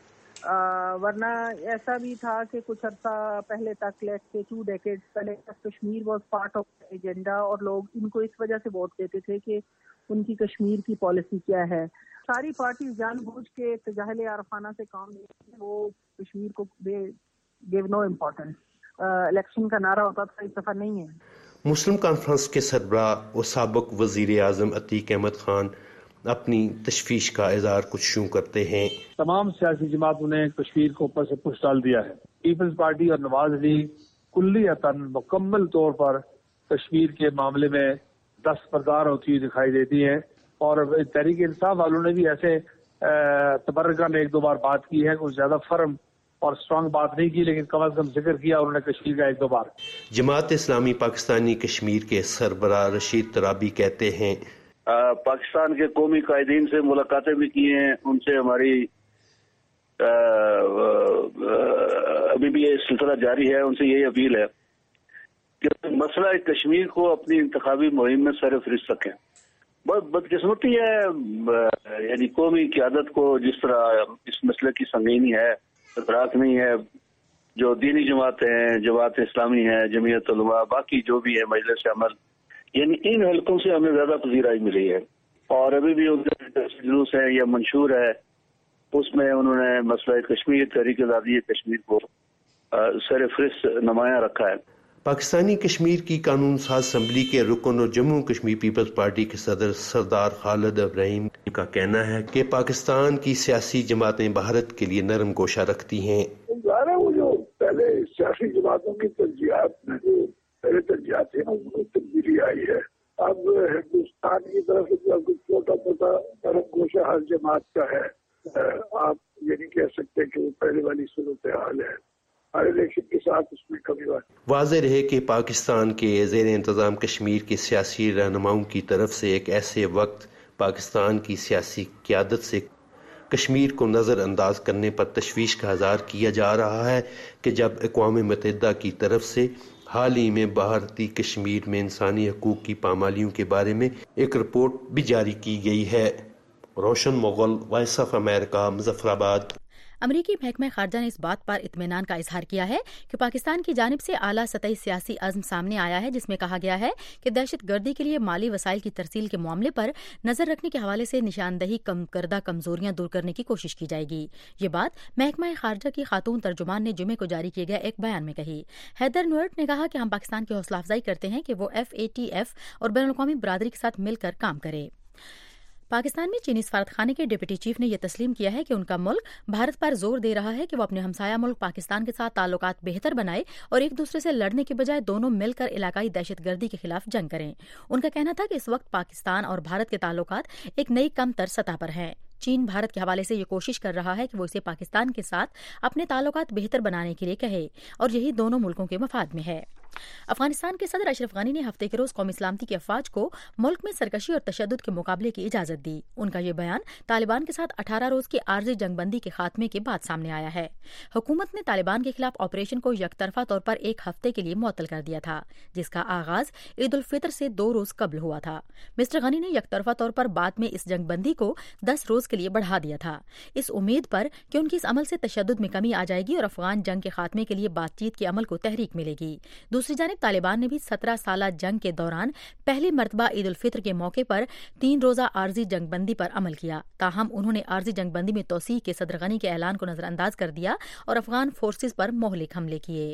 V: ورنہ ایسا بھی تھا کہ کچھ عرصہ پہلے تک لیٹ سے 2 decades پہلے تک Kashmir was part of agenda, اور لوگ ان کو اس وجہ سے ووٹ دیتے تھے کہ ان کی کشمیر کی پالیسی کیا ہے۔ ساری پارٹیز جان بوجھ کے تجاہل عارفانہ سے کام لیتے ہیں، وہ کشمیر کو گیو نو امپورٹنس۔ الیکشن کا نعرہ ہوتا تھا، اس دفعہ نہیں ہے۔
U: مسلم کانفرنس کے سربراہ و سابق وزیر اعظم عتیق احمد خان اپنی تشویش کا اظہار کچھ یوں کرتے ہیں۔
W: تمام سیاسی جماعتوں نے کشمیر کو اوپر سے پش ڈال دیا ہے۔ پیپلز پارٹی اور نواز لیگ کلیتاً مکمل طور پر کشمیر کے معاملے میں دستبردار ہوتی ہوئی دکھائی دیتی ہیں، اور تحریک انصاف والوں نے بھی ایسے تبرکہ میں 1-2 بار بات کی ہے، کچھ زیادہ فرم اور اسٹرانگ بات نہیں کی، لیکن کم از کم ذکر کیا انہوں نے کشمیر کا 1-2 بار۔
U: جماعت اسلامی پاکستانی کشمیر کے سربراہ رشید ترابی کہتے ہیں
X: پاکستان کے قومی قائدین سے ملاقاتیں بھی کی ہیں، ان سے ہماری ابھی بھی یہ سلسلہ جاری ہے، ان سے یہی اپیل ہے کہ مسئلہ کشمیر کو اپنی انتخابی مہم میں سر فہرست رکھیں۔ بہت بدقسمتی ہے، یعنی قومی قیادت کو جس طرح اس مسئلے کی سنگینی ہے ادراک نہیں ہے۔ جو دینی جماعتیں ہیں، جماعت اسلامی ہے، جمعیت علماء، باقی جو بھی ہے مجلس عمل، یعنی ان حلقوں سے ہمیں زیادہ پذیرائی ملی ہے، اور ابھی بھی ان کے جلوس ہے یا منشور ہے، اس میں انہوں نے مسئلہ کشمیر، تحریک آزادی کشمیر کو سر فہرست نمایاں رکھا ہے۔
U: پاکستانی کشمیر کی قانون ساز اسمبلی کے رکن اور جموں کشمیر پیپلز پارٹی کے صدر سردار خالد ابراہیم کا کہنا ہے کہ پاکستان کی سیاسی جماعتیں بھارت کے لیے نرم گوشہ رکھتی ہیں۔
Y: وہ جو پہلے سیاسی جماعتوں کی ترجیحات میں جو پہلے ترجیحات تھیں ان میں تبدیلی آئی ہے۔ اب ہندوستان کی طرف سے چھوٹا موٹا نرم گوشہ ہر جماعت کا ہے، آپ یہ نہیں کہہ سکتے کہ وہ پہلے والی صورتحال ہے۔ ہر الیکشن کے ساتھ اس میں کمی ہوئی۔
U: واضح رہے کہ پاکستان کے زیر انتظام کشمیر کے سیاسی رہنماؤں کی طرف سے ایک ایسے وقت پاکستان کی سیاسی قیادت سے کشمیر کو نظر انداز کرنے پر تشویش کا اظہار کیا جا رہا ہے کہ جب اقوام متحدہ کی طرف سے حال ہی میں بھارتی کشمیر میں انسانی حقوق کی پامالیوں کے بارے میں ایک رپورٹ بھی جاری کی گئی ہے۔ Roshan Mughal, Voice of America, Muzaffarabad.
A: امریکی محکمہ خارجہ نے اس بات پر اطمینان کا اظہار کیا ہے کہ پاکستان کی جانب سے اعلیٰ سطحی سیاسی عزم سامنے آیا ہے، جس میں کہا گیا ہے کہ دہشت گردی کے لیے مالی وسائل کی ترسیل کے معاملے پر نظر رکھنے کے حوالے سے نشاندہی کردہ کمزوریاں دور کرنے کی کوشش کی جائے گی۔ یہ بات محکمہ خارجہ کی خاتون ترجمان نے جمعے کو جاری کیے گئے ایک بیان میں کہی۔ ہیدر نورٹ نے کہا کہ ہم پاکستان کی حوصلہ افزائی کرتے ہیں کہ وہ FATF اور بین الاقوامی برادری کے ساتھ مل کر کام کرے۔ پاکستان میں چینی سفارتخانے کے ڈپٹی چیف نے یہ تسلیم کیا ہے کہ ان کا ملک بھارت پر زور دے رہا ہے کہ وہ اپنے ہمسایہ ملک پاکستان کے ساتھ تعلقات بہتر بنائے اور ایک دوسرے سے لڑنے کے بجائے دونوں مل کر علاقائی دہشت گردی کے خلاف جنگ کریں۔ ان کا کہنا تھا کہ اس وقت پاکستان اور بھارت کے تعلقات ایک نئی کم تر سطح پر ہیں۔ چین بھارت کے حوالے سے یہ کوشش کر رہا ہے کہ وہ اسے پاکستان کے ساتھ اپنے تعلقات بہتر بنانے کے لیے کہے، اور یہی دونوں ملکوں کے مفاد میں ہے۔ افغانستان کے صدر اشرف غنی نے ہفتے کے روز قومی سلامتی کی افواج کو ملک میں سرکشی اور تشدد کے مقابلے کی اجازت دی۔ ان کا یہ بیان طالبان کے ساتھ 18 روز کی عارضی جنگ بندی کے خاتمے کے بعد سامنے آیا ہے۔ حکومت نے طالبان کے خلاف آپریشن کو یک طرفہ طور پر ایک ہفتے کے لیے معطل کر دیا تھا، جس کا آغاز عید الفطر سے 2 روز قبل ہوا تھا۔ مسٹر غنی نے یک طرفہ طور پر بعد میں اس جنگ بندی کو 10 روز کے لیے بڑھا دیا تھا، اس امید پر کہ ان کی اس عمل سے تشدد میں کمی آ جائے گی اور افغان جنگ کے خاتمے کے لیے بات چیت کے عمل کو تحریک ملے گی۔ دوسری جانب طالبان نے بھی 17 سالہ جنگ کے دوران پہلی مرتبہ عید الفطر کے موقع پر 3 روزہ عارضی جنگ بندی پر عمل کیا، تاہم انہوں نے عارضی جنگ بندی میں توسیع کے صدر غنی کے اعلان کو نظر انداز کر دیا اور افغان فورسز پر مہلک حملے کیے۔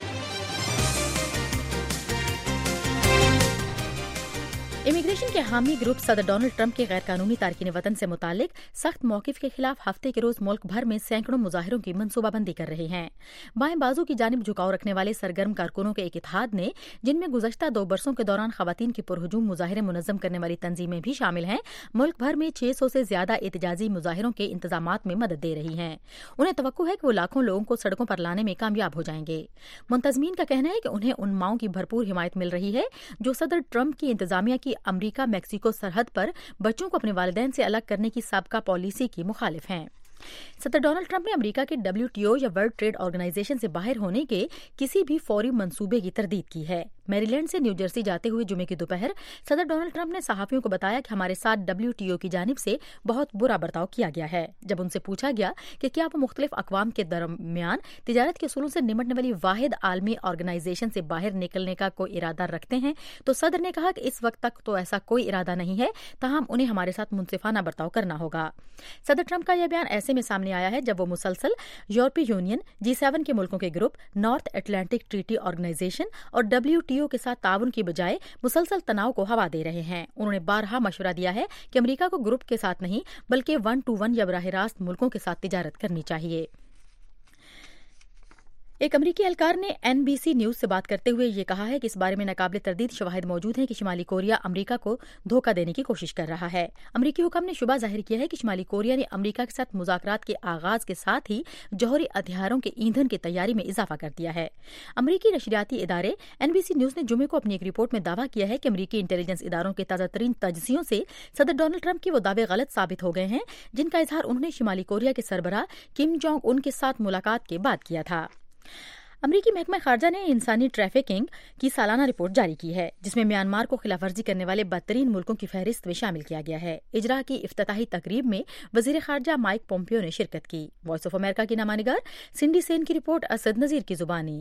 A: امیگریشن کے حامی گروپ صدر ڈونلڈ ٹرمپ کے غیر قانونی تارکین وطن سے متعلق سخت موقف کے خلاف ہفتے کے روز ملک بھر میں سینکڑوں مظاہروں کی منصوبہ بندی کر رہے ہیں۔ بائیں بازو کی جانب جھکاؤ رکھنے والے سرگرم کارکنوں کے ایک اتحاد نے، جن میں گزشتہ 2 برسوں کے دوران خواتین کی پرہجوم مظاہرے منظم کرنے والی تنظیمیں بھی شامل ہیں، ملک بھر میں 600 سے زیادہ احتجاجی مظاہروں کے انتظامات میں مدد دے رہی ہیں۔ انہیں توقع ہے کہ وہ لاکھوں لوگوں کو سڑکوں پر لانے میں کامیاب ہو جائیں گے۔ منتظمین کا کہنا ہے کہ انہیں ان ماؤں کی بھرپور حمایت مل رہی ہے جو صدر ٹرمپ کی انتظامیہ کی امریکہ میکسیکو سرحد پر بچوں کو اپنے والدین سے الگ کرنے کی سابقہ پالیسی کی مخالف ہیں۔ صدر ڈونلڈ ٹرمپ نے امریکہ کے WTO یا ورلڈ ٹریڈ آرگنائزیشن سے باہر ہونے کے کسی بھی فوری منصوبے کی تردید کی ہے۔ میری لینڈ سے نیو جرسی جاتے ہوئے جمعے کی دوپہر صدر ڈونلڈ ٹرمپ نے صحافیوں کو بتایا کہ ہمارے ساتھ WTO کی جانب سے بہت برا برتاؤ کیا گیا ہے۔ جب ان سے پوچھا گیا کہ کیا وہ مختلف اقوام کے درمیان تجارت کے اصولوں سے نمٹنے والی واحد عالمی آرگنائزیشن سے باہر نکلنے کا کوئی ارادہ رکھتے ہیں، تو صدر نے کہا کہ اس وقت تک تو ایسا کوئی ارادہ نہیں ہے، تاہم انہیں ہمارے ساتھ منصفانہ برتاؤ کرنا ہوگا۔ صدر ٹرمپ کا یہ بیان ایسے میں سامنے آیا ہے جب وہ مسلسل یورپی یونین، G7 کے ملکوں کے گروپ، نارتھ اٹلانٹک ٹریٹی آرگنائزیشن اور WTO کے ساتھ تعاون کی بجائے مسلسل تناؤ کو ہوا دے رہے ہیں۔ انہوں نے بارہا مشورہ دیا ہے کہ امریکہ کو گروپ کے ساتھ نہیں بلکہ 1 to 1 یا براہ راست ملکوں کے ساتھ تجارت کرنی چاہیے۔ ایک امریکی اہلکار نے NBC نیوز سے بات کرتے ہوئے یہ کہا ہے کہ اس بارے میں ناقابل تردید شواہد موجود ہیں کہ شمالی کوریا امریکہ کو دھوکہ دینے کی کوشش کر رہا ہے۔ امریکی حکام نے شبہ ظاہر کیا ہے کہ شمالی کوریا نے امریکہ کے ساتھ مذاکرات کے آغاز کے ساتھ ہی جوہری ہتھیاروں کے ایندھن کی تیاری میں اضافہ کر دیا ہے۔ امریکی نشریاتی ادارے NBC نیوز نے جمعے کو اپنی ایک رپورٹ میں دعویٰ کیا ہے کہ امریکی انٹیلیجنس اداروں کے تازہ ترین تجزیوں سے صدر ڈونلڈ ٹرمپ کے وہ دعوے غلط ثابت ہو گئے ہیں جن کا اظہار انہوں نے شمالی کوریا کے سربراہ کم جونگ ان کے ساتھ ملاقات کے بعد کیا تھا۔ امریکی محکمہ خارجہ نے انسانی ٹریفکنگ کی سالانہ رپورٹ جاری کی ہے، جس میں میانمار کو خلاف ورزی کرنے والے بدترین ملکوں کی فہرست میں شامل کیا گیا ہے۔ اجرا کی افتتاحی تقریب میں وزیر خارجہ مائک پومپیو نے شرکت کی۔ وائس آف امریکہ کی نامہ نگار سنڈی سین کی رپورٹ اسد نذیر کی زبانی۔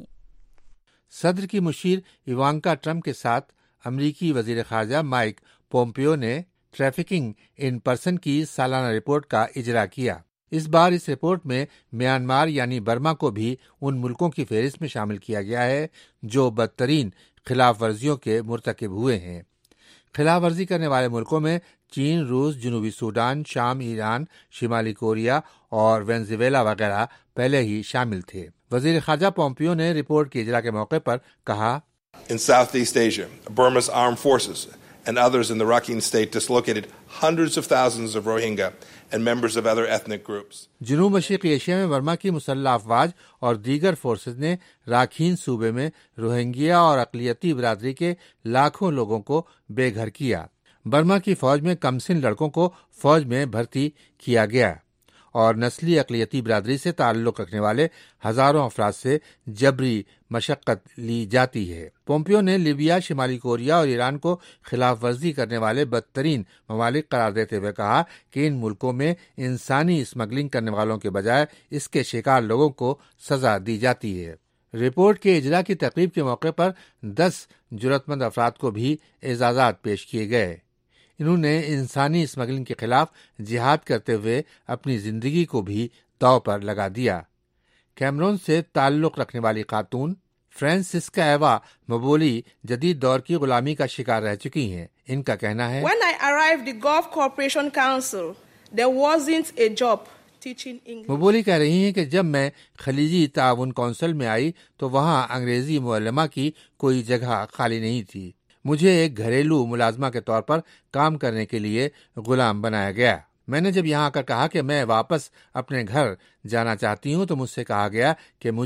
E: صدر کی مشیر ایوانکا ٹرمپ کے ساتھ امریکی وزیر خارجہ مائک پومپیو نے ٹریفکنگ ان پرسن کی سالانہ رپورٹ کا اجرا کیا۔ اس بار اس رپورٹ میں میانمار یعنی برما کو بھی ان ملکوں کی فہرست میں شامل کیا گیا ہے جو بدترین خلاف ورزیوں کے مرتکب ہوئے ہیں۔ خلاف ورزی کرنے والے ملکوں میں چین، روس، جنوبی سوڈان، شام، ایران، شمالی کوریا اور وینزویلا وغیرہ پہلے ہی شامل تھے۔ وزیر خارجہ پومپیو نے رپورٹ کے اجرا کے موقع پر کہا،
B: In Southeast Asia, Burma's armed forces and others in the Rakhine state dislocated hundreds of thousands of Rohingya and members of other ethnic groups.
E: جنوب مشرقی ایشیا میں برما کی مسلح افواج اور دیگر فورسز نے راکھین صوبے میں روہنگیا اور اقلیتی برادری کے لاکھوں لوگوں کو بے گھر کیا۔ برما کی فوج میں کمسن لڑکوں کو فوج میں بھرتی کیا گیا اور نسلی اقلیتی برادری سے تعلق رکھنے والے ہزاروں افراد سے جبری مشقت لی جاتی ہے۔ پومپیو نے لیبیا، شمالی کوریا اور ایران کو خلاف ورزی کرنے والے بدترین ممالک قرار دیتے ہوئے کہا کہ ان ملکوں میں انسانی اسمگلنگ کرنے والوں کے بجائے اس کے شکار لوگوں کو سزا دی جاتی ہے۔ رپورٹ کے اجرا کی تقریب کے موقع پر 10 جرأت مند افراد کو بھی اعزازات پیش کیے گئے۔ انہوں نے انسانی اسمگلنگ کے خلاف جہاد کرتے ہوئے اپنی زندگی کو بھی داؤ پر لگا دیا۔ کیمرون سے تعلق رکھنے والی خاتون فرانسسکا ایوا مبولی جدید دور کی غلامی کا شکار رہ چکی ہیں۔ ان کا کہنا ہے،
C: When I arrived the Gulf Cooperation Council, there wasn't a job teaching English.
E: مبولی کہہ رہی ہیں کہ جب میں خلیجی تعاون کونسل میں آئی تو وہاں انگریزی معلمہ کی کوئی جگہ خالی نہیں تھی۔ مجھے ایک گھریلو ملازمہ کے طور پر کام کرنے کے لیے غلام بنایا گیا۔ میں نے جب یہاں آ کر کہا کہ میں واپس اپنے گھر جانا چاہتی ہوں تو مجھ سے کہا گیا کہ مجھے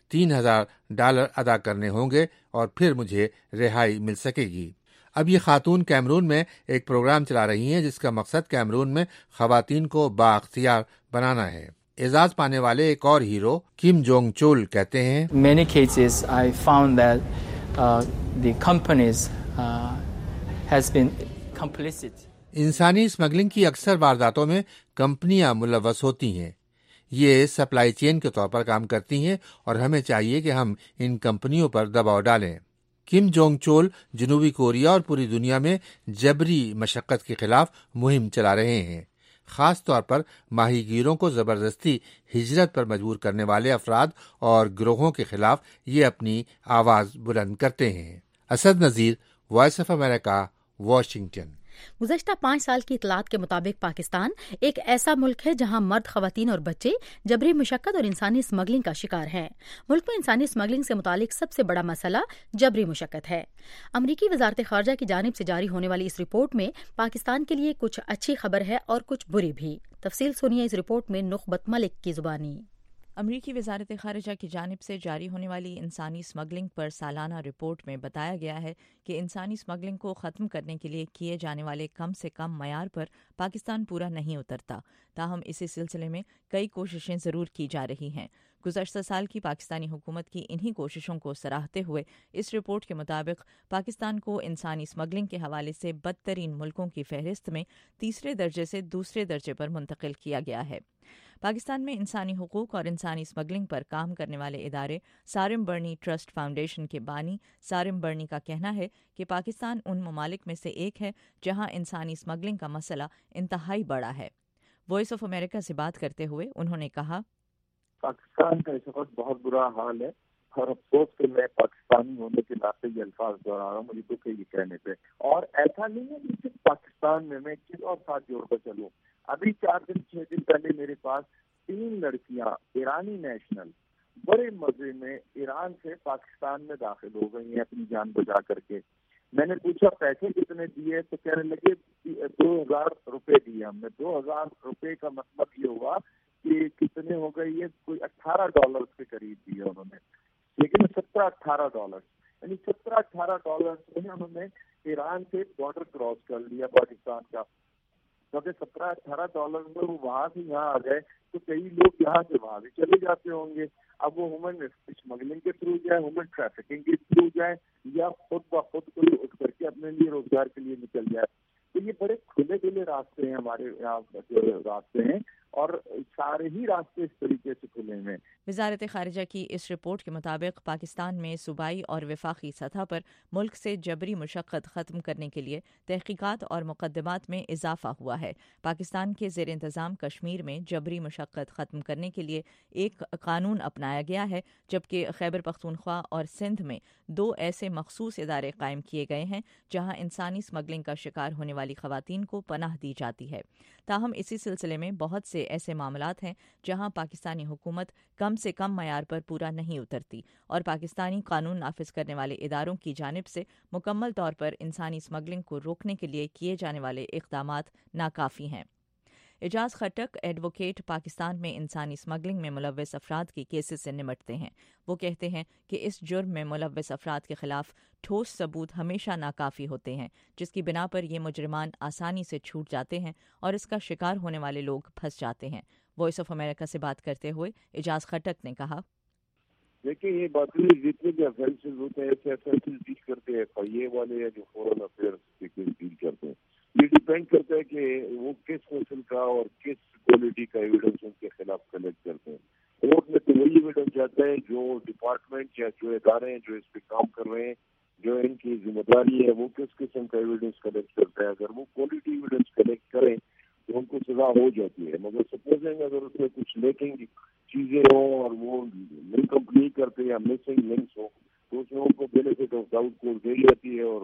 E: $3,000 ادا کرنے ہوں گے اور پھر مجھے رہائی مل سکے گی۔ اب یہ خاتون کیمرون میں ایک پروگرام چلا رہی ہیں جس کا مقصد کیمرون میں خواتین کو بااختیار بنانا ہے۔ اعزاز پانے والے ایک اور ہیرو کم جونگ چول کہتے ہیں،
D: Many cases I found that the companies has been complicit.
E: انسانی اسمگلنگ کی اکثر وارداتوں میں کمپنیاں ملوث ہوتی ہیں۔ یہ سپلائی چین کے طور پر کام کرتی ہیں اور ہمیں چاہیے کہ ہم ان کمپنیوں پر دباؤ ڈالیں۔ کم جونگ چول جنوبی کوریا اور پوری دنیا میں جبری مشقت کے خلاف مہم چلا رہے ہیں۔ خاص طور پر ماہی گیروں کو زبردستی ہجرت پر مجبور کرنے والے افراد اور گروہوں کے خلاف یہ اپنی آواز بلند کرتے ہیں۔ Asad Nazir, Voice of America, Washington.
A: گزشتہ 5 سال کی اطلاعات کے مطابق پاکستان ایک ایسا ملک ہے جہاں مرد، خواتین اور بچے جبری مشقت اور انسانی اسمگلنگ کا شکار ہیں۔ ملک میں انسانی اسمگلنگ سے متعلق سب سے بڑا مسئلہ جبری مشقت ہے۔ امریکی وزارت خارجہ کی جانب سے جاری ہونے والی اس رپورٹ میں پاکستان کے لیے کچھ اچھی خبر ہے اور کچھ بری بھی۔ تفصیل سنیے اس رپورٹ میں نخبت ملک کی زبانی۔
F: امریکی وزارت خارجہ کی جانب سے جاری ہونے والی انسانی اسمگلنگ پر سالانہ رپورٹ میں بتایا گیا ہے کہ انسانی اسمگلنگ کو ختم کرنے کے لیے کیے جانے والے کم سے کم معیار پر پاکستان پورا نہیں اترتا، تاہم اسی سلسلے میں کئی کوششیں ضرور کی جا رہی ہیں۔ گزشتہ سال کی پاکستانی حکومت کی انہی کوششوں کو سراہتے ہوئے اس رپورٹ کے مطابق پاکستان کو انسانی اسمگلنگ کے حوالے سے بدترین ملکوں کی فہرست میں تیسرے درجے سے دوسرے درجے پر منتقل کیا گیا ہے۔ پاکستان میں انسانی حقوق اور انسانی اسمگلنگ پر کام کرنے والے ادارے سارم برنی ٹرسٹ فاؤنڈیشن کے بانی سارم برنی کا کہنا ہے کہ پاکستان ان ممالک میں سے ایک ہے جہاں انسانی اسمگلنگ کا مسئلہ انتہائی بڑا ہے۔ وائس آف امریکہ سے بات کرتے ہوئے انہوں نے کہا،
G: پاکستان کا اس وقت بہت برا حال ہے اور افسوس کہ میں پاکستانی ہونے کے ناطے یہ الفاظ دوہرا رہا ہوں، مجھے دکھ ہے یہ کہنے پہ۔ اور ایسا نہیں ہے کہ صرف پاکستان میں ایک چیز اور ساتھ جوڑ کر چلوں، ابھی 6 دن پہلے میرے پاس 3 لڑکیاں ایرانی نیشنل بڑے مزے میں ایران سے پاکستان میں داخل ہو گئی ہیں اپنی جان بچا کر کے۔ میں نے پوچھا پیسے کتنے دیے تو کہنے لگے 2000 روپے دیے ہم نے۔ 2000 روپے کا مطلب یہ ہوا کہ کتنے ہو گئے، یہ کوئی $18 کے قریب دیے انہوں نے، لیکن $17-18 یعنی $17-18 سے انہوں نے ایران سے بارڈر کراس کر لیا پاکستان کا۔ کیونکہ $17-18 میں وہ وہاں سے یہاں آ گئے تو کئی لوگ یہاں سے وہاں بھی چلے جاتے ہوں گے۔ اب وہ ہیومن اسمگلنگ کے تھرو جائے، ہیومن ٹریفکنگ کے تھرو جائے، یا خود بخود کوئی اٹھ کر کے اپنے لیے روزگار کے لیے نکل جائے۔ تو یہ بڑے کھلے کھلے راستے ہیں ہمارے یہاں جو راستے ہیں، اور سارے ہی راستے اس طریقے سے کھلے ہیں۔
F: وزارت خارجہ کی اس رپورٹ کے مطابق پاکستان میں صوبائی اور وفاقی سطح پر ملک سے جبری مشقت ختم کرنے کے لیے تحقیقات اور مقدمات میں اضافہ ہوا ہے۔ پاکستان کے زیر انتظام کشمیر میں جبری مشقت ختم کرنے کے لیے ایک قانون اپنایا گیا ہے، جبکہ خیبر پختونخوا اور سندھ میں 2 ایسے مخصوص ادارے قائم کیے گئے ہیں جہاں انسانی اسمگلنگ کا شکار ہونے والی خواتین کو پناہ دی جاتی ہے۔ تاہم اسی سلسلے میں بہت سے ایسے معاملات ہیں جہاں پاکستانی حکومت کم سے کم معیار پر پورا نہیں اترتی اور پاکستانی قانون نافذ کرنے والے اداروں کی جانب سے مکمل طور پر انسانی اسمگلنگ کو روکنے کے لیے کیے جانے والے اقدامات ناکافی ہیں۔ اعجاز خٹک ایڈوکیٹ پاکستان میں انسانی اسمگلنگ میں ملوث افراد کے کیسز سے نمٹتے ہیں۔ وہ کہتے ہیں کہ اس جرم میں ملوث افراد کے خلاف ٹھوس ثبوت ہمیشہ ناکافی ہوتے ہیں، جس کی بنا پر یہ مجرمان آسانی سے چھوٹ جاتے ہیں اور اس کا شکار ہونے والے لوگ پھنس جاتے ہیں۔ وائس آف امریکہ سے بات کرتے ہوئے اعجاز خٹک نے کہا،
G: دیکھیں یہ باتیں جتنے بھی افینسز ہوتے ہیں ایسے افینسز ڈیل کرتے ہیں FIA والے یا جو فورن افیئرس کے کیس ڈیل کرتے ہیں۔ یہ ڈیپینڈ کرتا ہے کہ وہ کس نسل کا اور کس کوالٹی کا ایویڈنس ان کے خلاف کلیکٹ کرتے ہیں۔ کورٹ میں تو وہی ایویڈنس جاتا ہے جو ڈپارٹمنٹ یا جو ادارے ہیں جو اس پہ کام کر رہے ہیں، جو ان کی ذمہ داری ہے، وہ کس قسم کا ایویڈنس کلیکٹ کرتا ہے۔ اگر وہ کوالٹی ایویڈنس کلیکٹ کریں تو ان کو سزا ہو جاتی ہے، مگر سپوزنگ اگر اس میں کچھ لیکنگ چیزیں ہوں اور وہ نہیں کمپلیٹ کرتے یا مسنگ لنکس ہوں تو اس میں ان کو بینیفٹ آف ڈاؤٹ کو دی جاتی ہے اور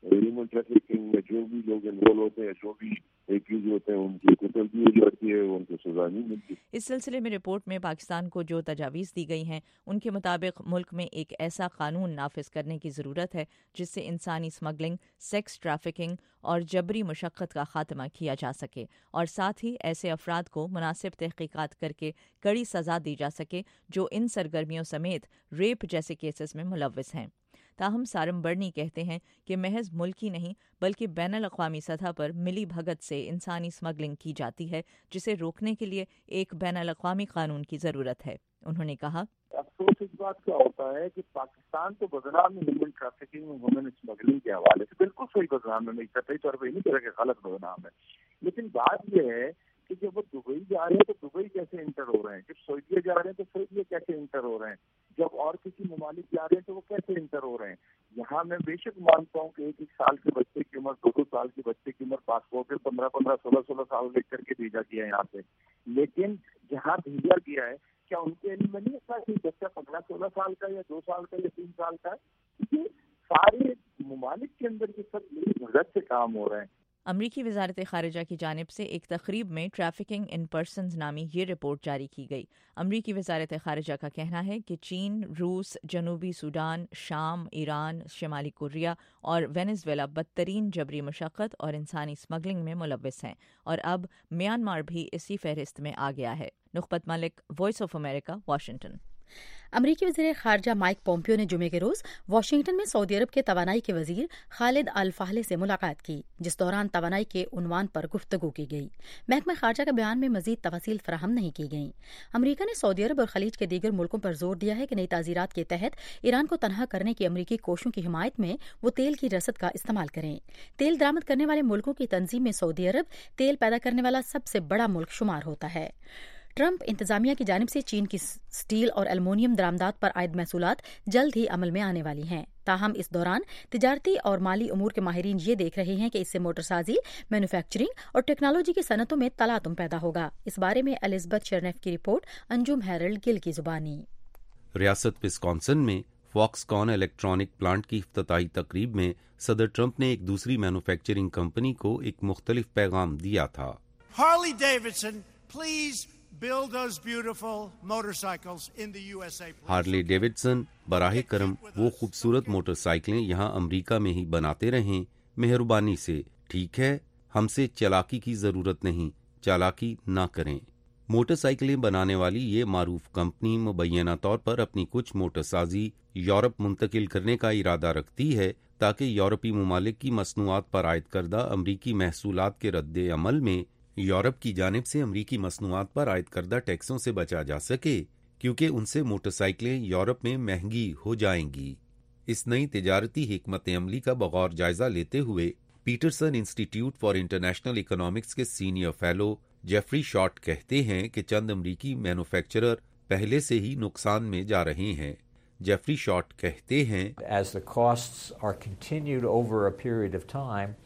Y: ہیومن ٹریفکنگ میں جو بھی لوگ انوالو ہوتے ہیں, جو بھی ایکیوز ہوتے ہیں, ان کی قتل بھی ہو جاتی ہے, ان کو سزا نہیں ملتی.
F: اس سلسلے میں رپورٹ میں پاکستان کو جو تجاویز دی گئی ہیں ان کے مطابق ملک میں ایک ایسا قانون نافذ کرنے کی ضرورت ہے جس سے انسانی اسمگلنگ, سیکس ٹریفکنگ اور جبری مشقت کا خاتمہ کیا جا سکے, اور ساتھ ہی ایسے افراد کو مناسب تحقیقات کر کے کڑی سزا دی جا سکے جو ان سرگرمیوں سمیت ریپ جیسے کیسز میں ملوث ہیں. تاہم سارم برنی کہتے ہیں کہ محض ملکی نہیں بلکہ بین الاقوامی سطح پر ملی بھگت سے انسانی اسمگلنگ کی جاتی ہے, جسے روکنے کے لیے ایک بین الاقوامی قانون کی ضرورت ہے. انہوں نے کہا,
G: افسوس اس بات کا ہوتا ہے کہ پاکستان تو بدنام ہے ہیومن ٹریفکنگ میں, وومن اسمگلنگ کے حوالے سے بالکل صحیح بدنام ہے, میں قطعی طور پہ نہیں کہہ رہا کہ غلط بدنام ہے, لیکن بات یہ ہے کہ جب وہ دبئی جا رہے ہیں تو دبئی کیسے انٹر ہو رہے ہیں, جب سعودیہ جا رہے ہیں تو سعودیہ کیسے انٹر ہو رہے ہیں, جب اور کسی ممالک جا رہے ہیں تو وہ کیسے انٹر ہو رہے ہیں. یہاں میں بے شک مانتا ہوں کہ ایک سال کے بچے کی عمر, 2 سال کے بچے کی عمر پاسپورٹ پہ 15 16 سال لے کر کے بھیجا گیا ہے یہاں سے, لیکن جہاں بھیجا گیا ہے کیا ان کے علم میں نہیں ہوتا کہ بچہ 15 16 سال کا یا 2 سال کا یا 3 سال کا ہے, کیونکہ سارے ممالک کے اندر یہ سب ملی بھگت سے کام ہو رہے ہیں.
F: امریکی وزارت خارجہ کی جانب سے ایک تقریب میں ٹریفکنگ ان پرسنز نامی یہ رپورٹ جاری کی گئی. امریکی وزارت خارجہ کا کہنا ہے کہ چین, روس, جنوبی سوڈان, شام, ایران, شمالی کوریا اور وینزویلا بدترین جبری مشقت اور انسانی اسمگلنگ میں ملوث ہیں, اور اب میانمار بھی اسی فہرست میں آ گیا ہے. Nikhat Malik, Voice of America, Washington.
A: امریکی وزیر خارجہ مائک پومپیو نے جمعے کے روز واشنگٹن میں سعودی عرب کے توانائی کے وزیر خالد الفاہلے سے ملاقات کی, جس دوران توانائی کے عنوان پر گفتگو کی گئی. محکمہ خارجہ کے بیان میں مزید تفاصیل فراہم نہیں کی گئیں. امریکہ نے سعودی عرب اور خلیج کے دیگر ملکوں پر زور دیا ہے کہ نئی تعزیرات کے تحت ایران کو تنہا کرنے کی امریکی کوششوں کی حمایت میں وہ تیل کی رسد کا استعمال کریں. تیل درآمد کرنے والے ملکوں کی تنظیم میں سعودی عرب تیل پیدا کرنے والا سب سے بڑا ملک شمار ہوتا ہے. ٹرمپ انتظامیہ کی جانب سے چین کی سٹیل اور ایلومینیم درآمدات پر عائد محصولات جلد ہی عمل میں آنے والی ہیں. تاہم اس دوران تجارتی اور مالی امور کے ماہرین یہ دیکھ رہے ہیں کہ اس سے موٹر سازی, مینوفیکچرنگ اور ٹیکنالوجی کی صنعتوں میں تلاطم پیدا ہوگا. اس بارے میں الزبتھ شرنیف کی رپورٹ, انجم ہیرلڈ گل کی زبانی.
H: ریاست وسکانسن میں فاکس کان الیکٹرانک پلانٹ کی افتتاحی تقریب میں صدر ٹرمپ نے ایک دوسری مینوفیکچرنگ کمپنی کو ایک مختلف پیغام دیا تھا.
I: Harley Davidson, please build those beautiful motorcycles in the USA.
H: Harley Davidson, براہ کرم وہ خوبصورت موٹر سائیکلیں یہاں امریکہ میں ہی بناتے رہیں, مہربانی سے. ٹھیک ہے, ہم سے چالاکی کی ضرورت نہیں, چالاکی نہ کریں. موٹر سائیکلیں بنانے والی یہ معروف کمپنی مبینہ طور پر اپنی کچھ موٹر سازی یورپ منتقل کرنے کا ارادہ رکھتی ہے تاکہ یورپی ممالک کی مصنوعات پر عائد کردہ امریکی محصولات کے رد عمل میں یورپ کی جانب سے امریکی مصنوعات پر عائد کردہ ٹیکسوں سے بچا جا سکے, کیونکہ ان سے موٹر سائیکلیں یورپ میں مہنگی ہو جائیں گی. اس نئی تجارتی حکمت عملی کا بغور جائزہ لیتے ہوئے Peterson Institute for International Economics کے سینئر فیلو جیفری شارٹ کہتے ہیں کہ چند امریکی مینوفیکچرر پہلے سے ہی نقصان میں جا رہے ہیں. جیفری شارٹ کہتے ہیں,
K: As the costs are continued over a period of time,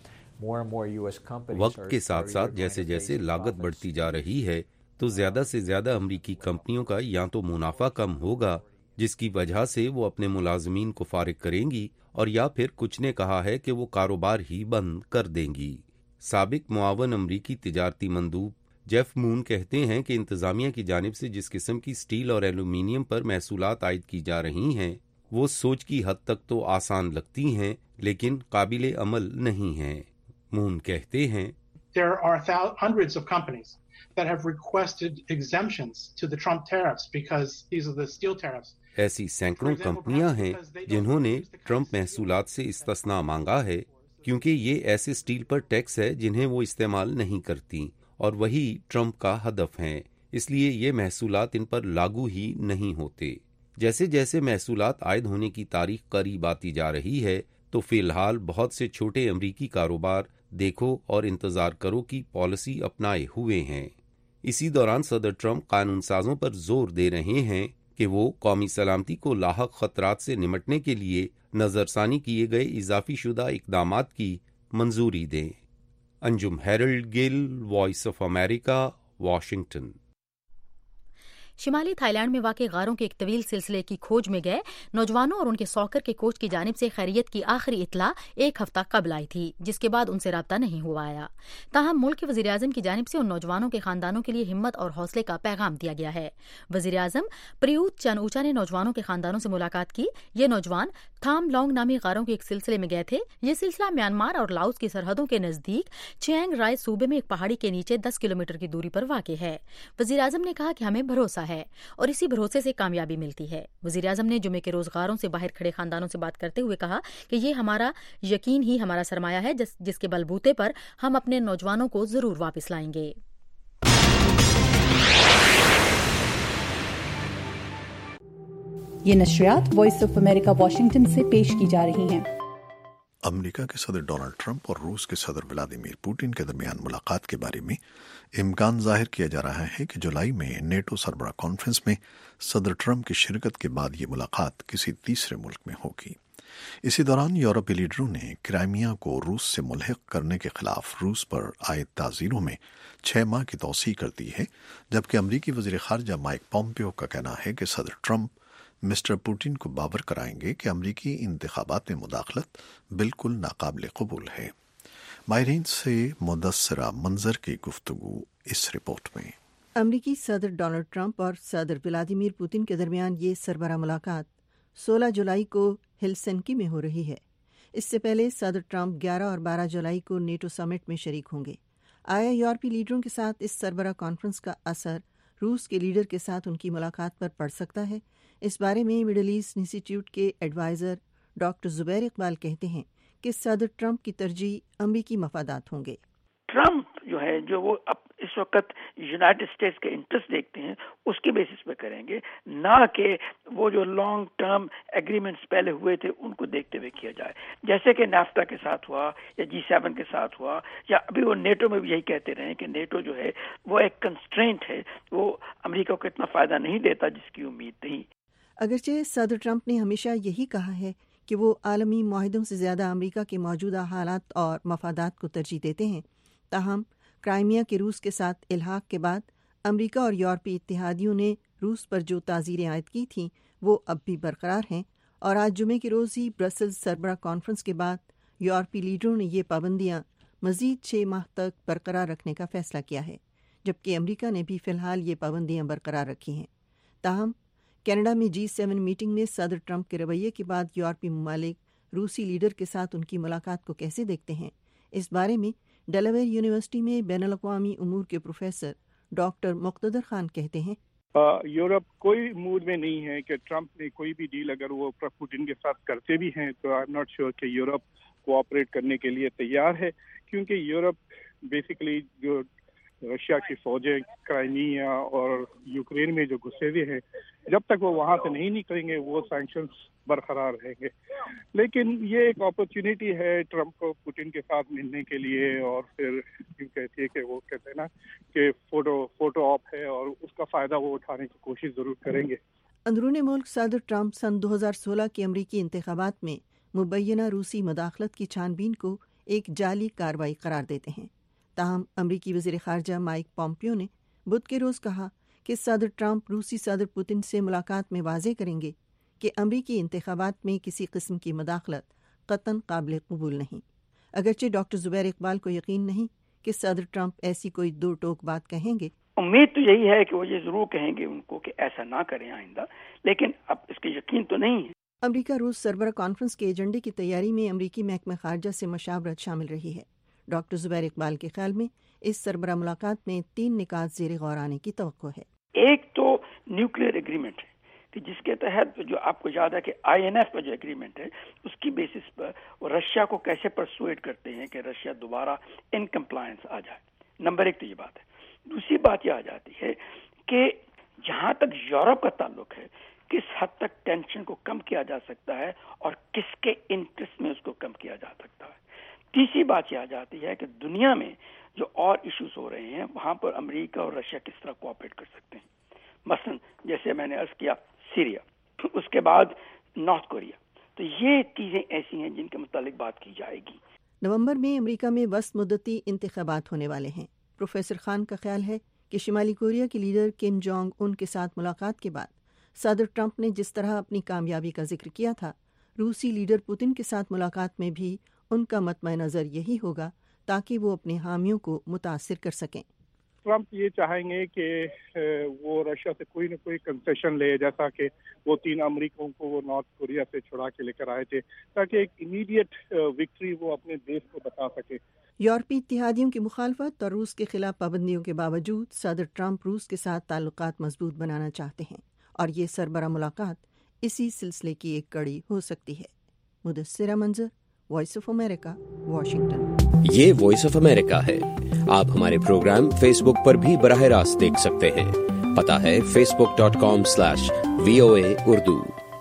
H: وقت کے ساتھ ساتھ جیسے جیسے لاگت بڑھتی جا رہی ہے تو زیادہ سے زیادہ امریکی کمپنیوں کا یا تو منافع کم ہوگا, جس کی وجہ سے وہ اپنے ملازمین کو فارغ کریں گی, اور یا پھر کچھ نے کہا ہے کہ وہ کاروبار ہی بند کر دیں گی. سابق معاون امریکی تجارتی مندوب جیف مون کہتے ہیں کہ انتظامیہ کی جانب سے جس قسم کی سٹیل اور ایلومینیم پر محصولات عائد کی جا رہی ہیں وہ سوچ کی حد تک تو آسان لگتی ہیں لیکن قابل عمل نہیں ہیں. مون کہتے ہیں,
L: There are hundreds of companies that have requested exemptions to the Trump tariffs because these are the steel tariffs.
H: ایسی سینکڑوں کمپنیاں ہیں جنہوں نے ٹرمپ محصولات سے استثناء مانگا ہے کیونکہ یہ ایسے سٹیل پر ٹیکس ہے جنہیں وہ استعمال نہیں کرتی, اور وہی ٹرمپ کا ہدف ہیں, اس لیے یہ محصولات ان پر لاگو ہی نہیں ہوتے. جیسے جیسے محصولات عائد ہونے کی تاریخ قریب آتی جا رہی ہے تو فی الحال بہت سے چھوٹے امریکی کاروبار دیکھو اور انتظار کرو کی پالیسی اپنائے ہوئے ہیں. اسی دوران صدر ٹرمپ قانون سازوں پر زور دے رہے ہیں کہ وہ قومی سلامتی کو لاحق خطرات سے نمٹنے کے لیے نظر ثانی کیے گئے اضافی شدہ اقدامات کی منظوری دیں. Anjum Harold Gill, Voice of America, Washington.
A: शिमाली थाईलैंड में वाक़ गारों के एक तवील सिलसिले की खोज में गए नौजवानों और उनके सॉकर के कोच की जानिब से खैरियत की आखिरी इतला एक हफ्ता कबल आई थी, जिसके बाद उनसे राब्ता नहीं हुआ आया। ताहम मुल्क के वज़ीर-ए-आज़म की जानिब से उन नौजवानों के खानदानों के लिए हिम्मत और हौसले का पैगाम दिया गया है। वज़ीर-ए-आज़म प्रयूत चन-ऊचा ने नौजवानों के खानदानों से मुलाकात की। ये नौजवान थाम लॉन्ग नामी गारों के एक सिलसिले में गए थे। ये सिलसिला म्यांमार और लाओस की सरहदों के नजदीक चियांग राय सूबे में एक पहाड़ी के नीचे 10 किलोमीटर की दूरी पर वाक़ है। वज़ीर-ए-आज़म ने कहा कि हमें भरोसा है और इसी भरोसे से कामयाबी मिलती है। वज़ीर-ए-आज़म ने जुमे के रोज़ गारों से बाहर खड़े खानदानों से बात करते हुए कहा कि ये हमारा यकीन ही हमारा सरमाया है, जिसके बलबूते पर हम अपने नौजवानों को जरूर वापस लाएंगे।
M: ये नशरियात वॉइस ऑफ अमेरिका वाशिंगटन से पेश की जा रही हैं।
N: अमेरिका के सदर डोनाल्ड ट्रंप और रूस के सदर व्लादिमीर पुतिन के दरमियान मुलाकात के बारे में इम्कान जाहिर किया जा रहा है कि जुलाई में नेटो सरबराह कॉन्फ्रेंस में सदर ट्रंप की शिरकत के बाद ये मुलाकात किसी तीसरे मुल्क में होगी। इसी दौरान यूरोपीय लीडरों ने क्राइमिया को रूस से मुल्हिक करने के खिलाफ रूस पर आयद ताज़ीरों में 6 माह की तौसीह कर दी है, जबकि अमरीकी वज़ीर ख़ारजा माइक पॉम्पियो का कहना है कि सदर ट्रंप मिस्टर पुतिन को बावर कराएंगे कि अमरीकी इंतखाबात में मुदाखलत बिल्कुल नाकाबिल कबूल है। माहिरीन से मुदस्सरा मंजर की गुफ्तगू इस रिपोर्ट में।
J: अमरीकी सदर डोनाल्ड ट्रंप और सदर व्लादिमीर पुतिन के दरमियान ये सरबराह मुलाकात 16 जुलाई को हेलसिंकी में हो रही है। इससे पहले सदर ट्रंप 11 और 12 जुलाई को नेटो समिट में शरीक होंगे। आया यूरोपीय लीडरों के साथ इस सरबराह कॉन्फ्रेंस का असर रूस के लीडर के साथ उनकी मुलाकात पर पड़ सकता है। इस बारे में मिडल ईस्ट इंस्टीट्यूट के एडवाइज़र डॉक्टर जुबैर इकबाल कहते हैं कि सदर ट्रंप की तरजीह अमरीकी मफादात होंगे।
O: ट्रंप जो है जो वो अब इस वक्त यूनाइटेड स्टेट्स के इंटरेस्ट देखते हैं उसके बेसिस पे करेंगे, ना कि वो जो लॉन्ग टर्म एग्रीमेंट्स पहले हुए थे उनको देखते हुए किया जाए, जैसे कि नाफ्टा के साथ हुआ या G7 के साथ हुआ, या अभी वो नेटो में भी यही कहते रहे कि नेटो जो है वो एक कंस्ट्रेंट है, वो अमेरिका को इतना फायदा नहीं देता जिसकी उम्मीद थी।
J: अगरचे सदर ट्रंप ने हमेशा यही कहा है कि वो आलमी मुआहिदों से ज़्यादा अमेरिका के मौजूदा हालात और मफादात को तरजीह देते हैं, ताहम क्राइमिया के रूस के साथ इल्हाक के बाद अमेरिका और यूरोपीय इत्तेहादियों ने रूस पर जो ताज़ीरें आयद की थीं वो अब भी बरकरार हैं और आज जुमे के रोज़ ही ब्रसल्स सरबराह कॉन्फ्रेंस के बाद यूरोपीय लीडरों ने ये पाबंदियाँ मज़ीद 6 माह तक बरकरार रखने का फ़ैसला किया है, जबकि अमेरिका ने भी फ़िलहाल ये पाबंदियाँ बरकरार रखी हैं। ताहम कनाडा में G7 मीटिंग में सदर ट्रंप के रवैये के बाद यूरोपीय ममालिक रूसी लीडर के साथ उनकी मुलाकात को कैसे देखते हैं, इस बारे में डेलावेयर यूनिवर्सिटी में बैनुल-अक़वामी उमूर के प्रोफेसर डॉक्टर मुक़्तदर खान कहते हैं
P: यूरोप कोई मूड में नहीं है कि ट्रंप ने कोई भी डील अगर वो पुतिन के साथ करते भी हैं तो आई एम नॉट श्योर कि यूरोप कोऑपरेट करने के लिए तैयार है, क्योंकि यूरोप बेसिकली जो रशिया की फौजें क्राइमिया और यूक्रेन में जो घुसे हुए हैं, जब तक वो वहाँ से नहीं निकलेंगे वो सैंक्शंस बरकरार रहेंगे। लेकिन ये एक अपॉर्चुनिटी है ट्रंप को पुतिन के साथ मिलने के लिए, और फिर यूँ कहती है कि वो कहते हैं ना कि फोटो ऑप है और उसका फ़ायदा वो उठाने की कोशिश ज़रूर करेंगे।
J: अंदरूनी मुल्क सदर ट्रंप सन 2016 के अमरीकी इंतखाबात में मुबैना रूसी मदाखलत की छानबीन को एक जाली कार्रवाई करार देते हैं। ताहम अमरीकी वज़ीर ख़ारजा माइक पॉम्पियो ने बुध के रोज़ कहा कि सदर ट्रंप रूसी सदर पुतिन से मुलाकात में वाज़ेह करेंगे कि अमरीकी इंतखाबात में किसी किस्म की मदाखलत क़तन काबिल कबूल नहीं। अगरचे डॉक्टर जुबैर इकबाल को यकीन नहीं कि सदर ट्रंप ऐसी कोई दो टोक बात कहेंगे।
O: उम्मीद तो यही है कि वो ये ज़रूर कहेंगे उनको कि ऐसा ना करें आइंदा, लेकिन अब इसके यकीन तो नहीं है।
J: अमरीका रूस सरबराह कॉन्फ्रेंस के एजेंडे की तैयारी में अमरीकी महकमा ख़ारजा से मशावरत शामिल रही है। डॉक्टर जुबैर इकबाल के ख्याल में इस सरबराह मुलाकात में 3 निकात ज़ेर गौर आने की तवक्को है।
O: एक तो न्यूक्लियर एग्रीमेंट है कि जिसके तहत जो आपको याद है कि INF का जो एग्रीमेंट है उसकी बेसिस पर वो रशिया को कैसे परसुएड करते हैं कि रशिया दोबारा इन कंप्लायंस आ जाए। नंबर 1 तो ये बात है। दूसरी बात यह आ जाती है कि जहाँ तक यूरोप का ताल्लुक है किस हद तक टेंशन को कम किया जा सकता है और किसके इंटरेस्ट में उसको कम किया जा सकता है। तीसरी बात यह आ जाती है कि दुनिया में जो और इश्यूज हो रहे हैं वहाँ पर अमेरिका और रशिया किस तरह कोऑपरेट कर सकते हैं। मसलन जैसे मैंने अर्ज किया सीरिया, उसके बाद नॉर्थ कोरिया, तो ये चीज़ें ऐसी हैं जिनके मुतालिक बात की जाएगी।
J: नवंबर में अमेरिका में वस्त मुद्दती इंतखाबात होने वाले हैं। प्रोफेसर खान का ख्याल है کہ شمالی کوریا کے لیڈر کم جونگ ان کے ساتھ ملاقات کے بعد صدر ٹرمپ نے جس طرح اپنی کامیابی کا ذکر کیا تھا، روسی لیڈر پوتن کے ساتھ ملاقات میں بھی ان کا مطمع نظر یہی ہوگا تاکہ وہ اپنے حامیوں کو متاثر کر سکیں۔
P: ٹرمپ یہ چاہیں گے کہ وہ رشیا سے کوئی نہ کوئی کنسیشن لے، جیسا کہ وہ 3 امریکوں کو وہ نارتھ کوریا سے چھڑا کے لے کر آئے تھے، تاکہ ایک امیڈیٹ وکٹری وہ اپنے دیش کو بتا سکے۔
J: یورپی اتحادیوں کی مخالفت اور روس کے خلاف پابندیوں کے باوجود صدر ٹرمپ روس کے ساتھ تعلقات مضبوط بنانا چاہتے ہیں، اور یہ سربراہ ملاقات اسی سلسلے کی ایک کڑی ہو سکتی ہے۔ Mudassira Manzar, Voice of America, Washington.
Q: یہ وائس آف امریکہ ہے۔ آپ ہمارے پروگرام فیس بک پر بھی براہ راست دیکھ سکتے ہیں۔ پتہ ہے facebook.com/VOA اردو۔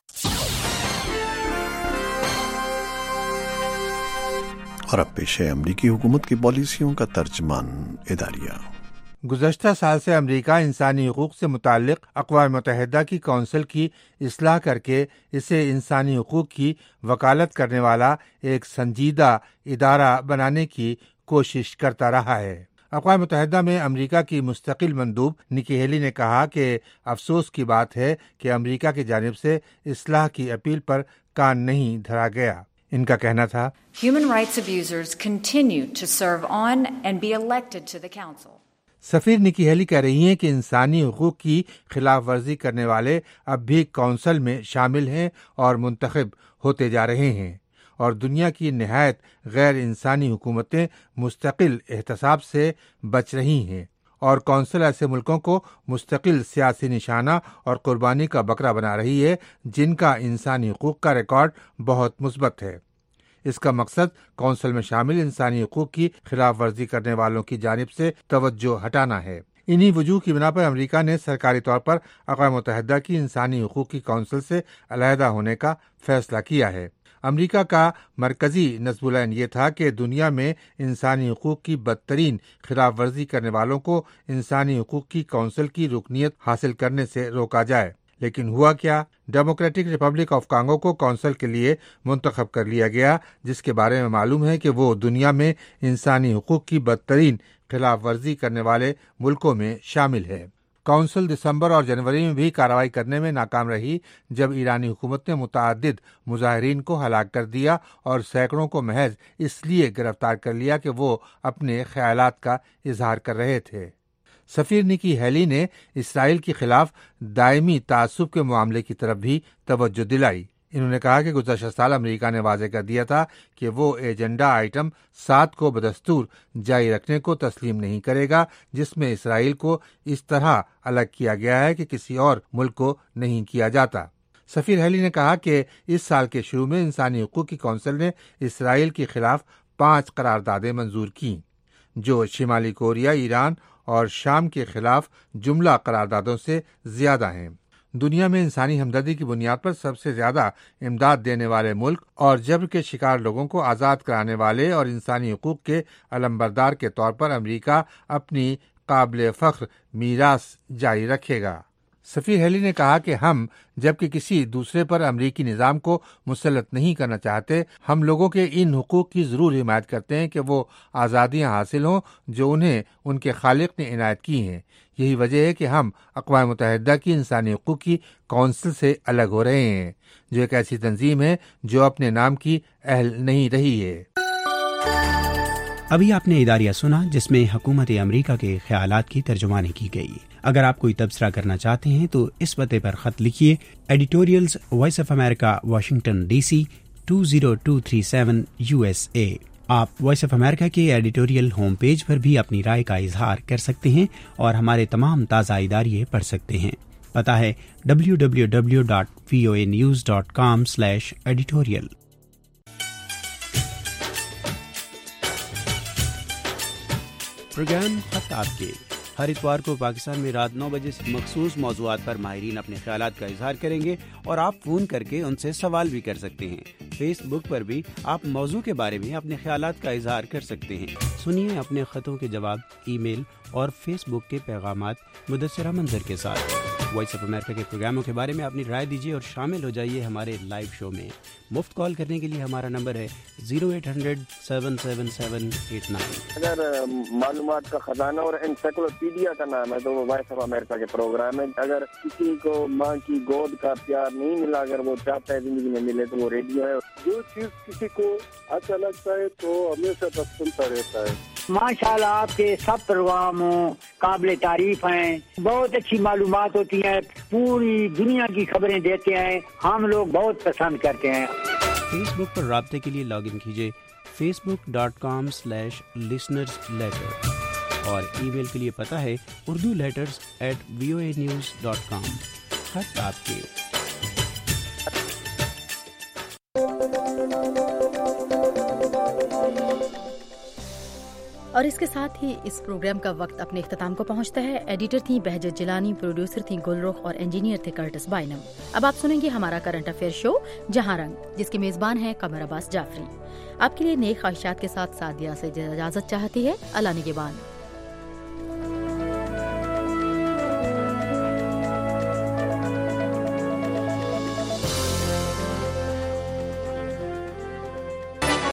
N: اور اب پیش ہے امریکی حکومت کی پالیسیوں کا ترجمان اداریہ۔
E: گزشتہ سال سے امریکہ انسانی حقوق سے متعلق اقوام متحدہ کی کونسل کی اصلاح کر کے اسے انسانی حقوق کی وکالت کرنے والا ایک سنجیدہ ادارہ بنانے کی کوشش کرتا رہا ہے۔ اقوام متحدہ میں امریکہ کی مستقل مندوب نکی ہیلی نے کہا کہ افسوس کی بات ہے کہ امریکہ کی جانب سے اصلاح کی اپیل پر کان نہیں دھرا گیا۔ ان کا کہنا تھا،
R: Human rights abusers continue to serve on and be elected to the council.
E: سفیر نکی ہیلی کہہ رہی ہیں کہ انسانی حقوق کی خلاف ورزی کرنے والے اب بھی کونسل میں شامل ہیں اور منتخب ہوتے جا رہے ہیں، اور دنیا کی نہایت غیر انسانی حکومتیں مستقل احتساب سے بچ رہی ہیں، اور کونسل ایسے ملکوں کو مستقل سیاسی نشانہ اور قربانی کا بکرا بنا رہی ہے جن کا انسانی حقوق کا ریکارڈ بہت مثبت ہے۔ اس کا مقصد کونسل میں شامل انسانی حقوق کی خلاف ورزی کرنے والوں کی جانب سے توجہ ہٹانا ہے۔ انہی وجوہ کی بنا پر امریکہ نے سرکاری طور پر اقوام متحدہ کی انسانی حقوق کی کونسل سے علیحدہ ہونے کا فیصلہ کیا ہے۔ امریکہ کا مرکزی نصب العین یہ تھا کہ دنیا میں انسانی حقوق کی بدترین خلاف ورزی کرنے والوں کو انسانی حقوق کی کونسل کی رکنیت حاصل کرنے سے روکا جائے، لیکن ہوا کیا؟ ڈیموکریٹک ریپبلک آف کانگو کو کونسل کے لیے منتخب کر لیا گیا، جس کے بارے میں معلوم ہے کہ وہ دنیا میں انسانی حقوق کی بدترین خلاف ورزی کرنے والے ملکوں میں شامل ہے۔ کونسل دسمبر اور جنوری میں بھی کارروائی کرنے میں ناکام رہی، جب ایرانی حکومت نے متعدد مظاہرین کو ہلاک کر دیا اور سینکڑوں کو محض اس لیے گرفتار کر لیا کہ وہ اپنے خیالات کا اظہار کر رہے تھے۔ سفیر نکی ہیلی نے اسرائیل کے خلاف دائمی تعصب کے معاملے کی طرف بھی توجہ دلائی۔ انہوں نے کہا کہ گزشتہ سال امریکہ نے واضح کر دیا تھا کہ وہ ایجنڈا آئٹم 7 کو بدستور جاری رکھنے کو تسلیم نہیں کرے گا، جس میں اسرائیل کو اس طرح الگ کیا گیا ہے کہ کسی اور ملک کو نہیں کیا جاتا۔ سفیر ہیلی نے کہا کہ اس سال کے شروع میں انسانی حقوق کی کونسل نے اسرائیل کے خلاف 5 قراردادیں منظور کیں، جو شمالی کوریا، ایران اور شام کے خلاف جملہ قراردادوں سے زیادہ ہیں۔ دنیا میں انسانی ہمدردی کی بنیاد پر سب سے زیادہ امداد دینے والے ملک اور جبر کے شکار لوگوں کو آزاد کرانے والے اور انسانی حقوق کے علمبردار کے طور پر امریکہ اپنی قابل فخر میراث جاری رکھے گا۔ سفیر ہیلی نے کہا کہ ہم جبکہ کسی دوسرے پر امریکی نظام کو مسلط نہیں کرنا چاہتے، ہم لوگوں کے ان حقوق کی ضرور حمایت کرتے ہیں کہ وہ آزادیاں حاصل ہوں جو انہیں ان کے خالق نے عنایت کی ہیں۔ یہی وجہ ہے کہ ہم اقوام متحدہ کی انسانی حقوق کی کونسل سے الگ ہو رہے ہیں، جو ایک ایسی تنظیم ہے جو اپنے نام کی اہل نہیں رہی ہے۔
S: ابھی آپ نے اداریہ سنا جس میں حکومت امریکہ کے خیالات کی ترجمانی کی گئی۔ اگر آپ کوئی تبصرہ کرنا چاہتے ہیں تو اس پتے پر خط لکھیے، editorials Voice of America, Washington DC 20237 USA۔ آپ وائس آف امریکہ کے ایڈیٹوریل ہوم پیج پر بھی اپنی رائے کا اظہار کر سکتے ہیں اور ہمارے تمام تازہ اداریے پڑھ سکتے ہیں۔ پتہ ہے www.voanews.com/editorial۔ پروگرام خط آپ کے ہر اتوار کو پاکستان میں رات 9 بجے سے مخصوص موضوعات پر ماہرین اپنے خیالات کا اظہار کریں گے اور آپ فون کر کے ان سے سوال بھی کر سکتے ہیں۔ فیس بک پر بھی آپ موضوع کے بارے میں اپنے خیالات کا اظہار کر سکتے ہیں۔ سنیے اپنے خطوں کے جواب ای میل اور فیس بک کے پیغامات مدثرہ منظر کے ساتھ۔ وائس آف امریکہ کے پروگراموں کے بارے میں اپنی رائے دیجیے اور شامل ہو جائیے ہمارے لائیو شو میں. مفت کال کرنے کے لیے ہمارا نمبر ہے 0800-777-89.
T: اگر معلومات کا خزانہ اور انسائکلوپیڈیا کا نام ہے تو وہ وائس آف امریکہ کے پروگرام ہے. اگر کسی کو ماں کی گود کا پیار نہیں ملا، اگر وہ چاہتا ہے زندگی میں ملے تو وہ ریڈیو ہے.
Y: جو چیز کسی کو اچھا لگتا ہے تو ہمیشہ بس سنتا رہتا ہے.
U: ماشاءاللہ آپ کے سب پروگرام قابل تعریف ہیں، بہت اچھی معلومات ہوتی ہیں، پوری دنیا کی خبریں دیتے ہیں، ہم لوگ بہت پسند کرتے ہیں.
S: فیس بک پر رابطے کے لیے لاگ ان کیجیے facebook.com/listenersletter اور ای میل کے لیے پتہ ہے urduletters@voanews.com. خط آپ کے.
A: اور اس کے ساتھ ہی اس پروگرام کا وقت اپنے اختتام کو پہنچتا ہے. ایڈیٹر تھیں بہجت جیلانی، پروڈیوسر تھیں گلرخ اور انجینئر تھے کرٹس بائنم. اب آپ سنیں گے ہمارا کرنٹ افیئر شو جہاں رنگ، جس کے میزبان ہیں قمر عباس جعفری. آپ کے لیے نیک خواہشات کے ساتھ سعدیہ سے اجازت چاہتی ہے. اللہ نگہبان.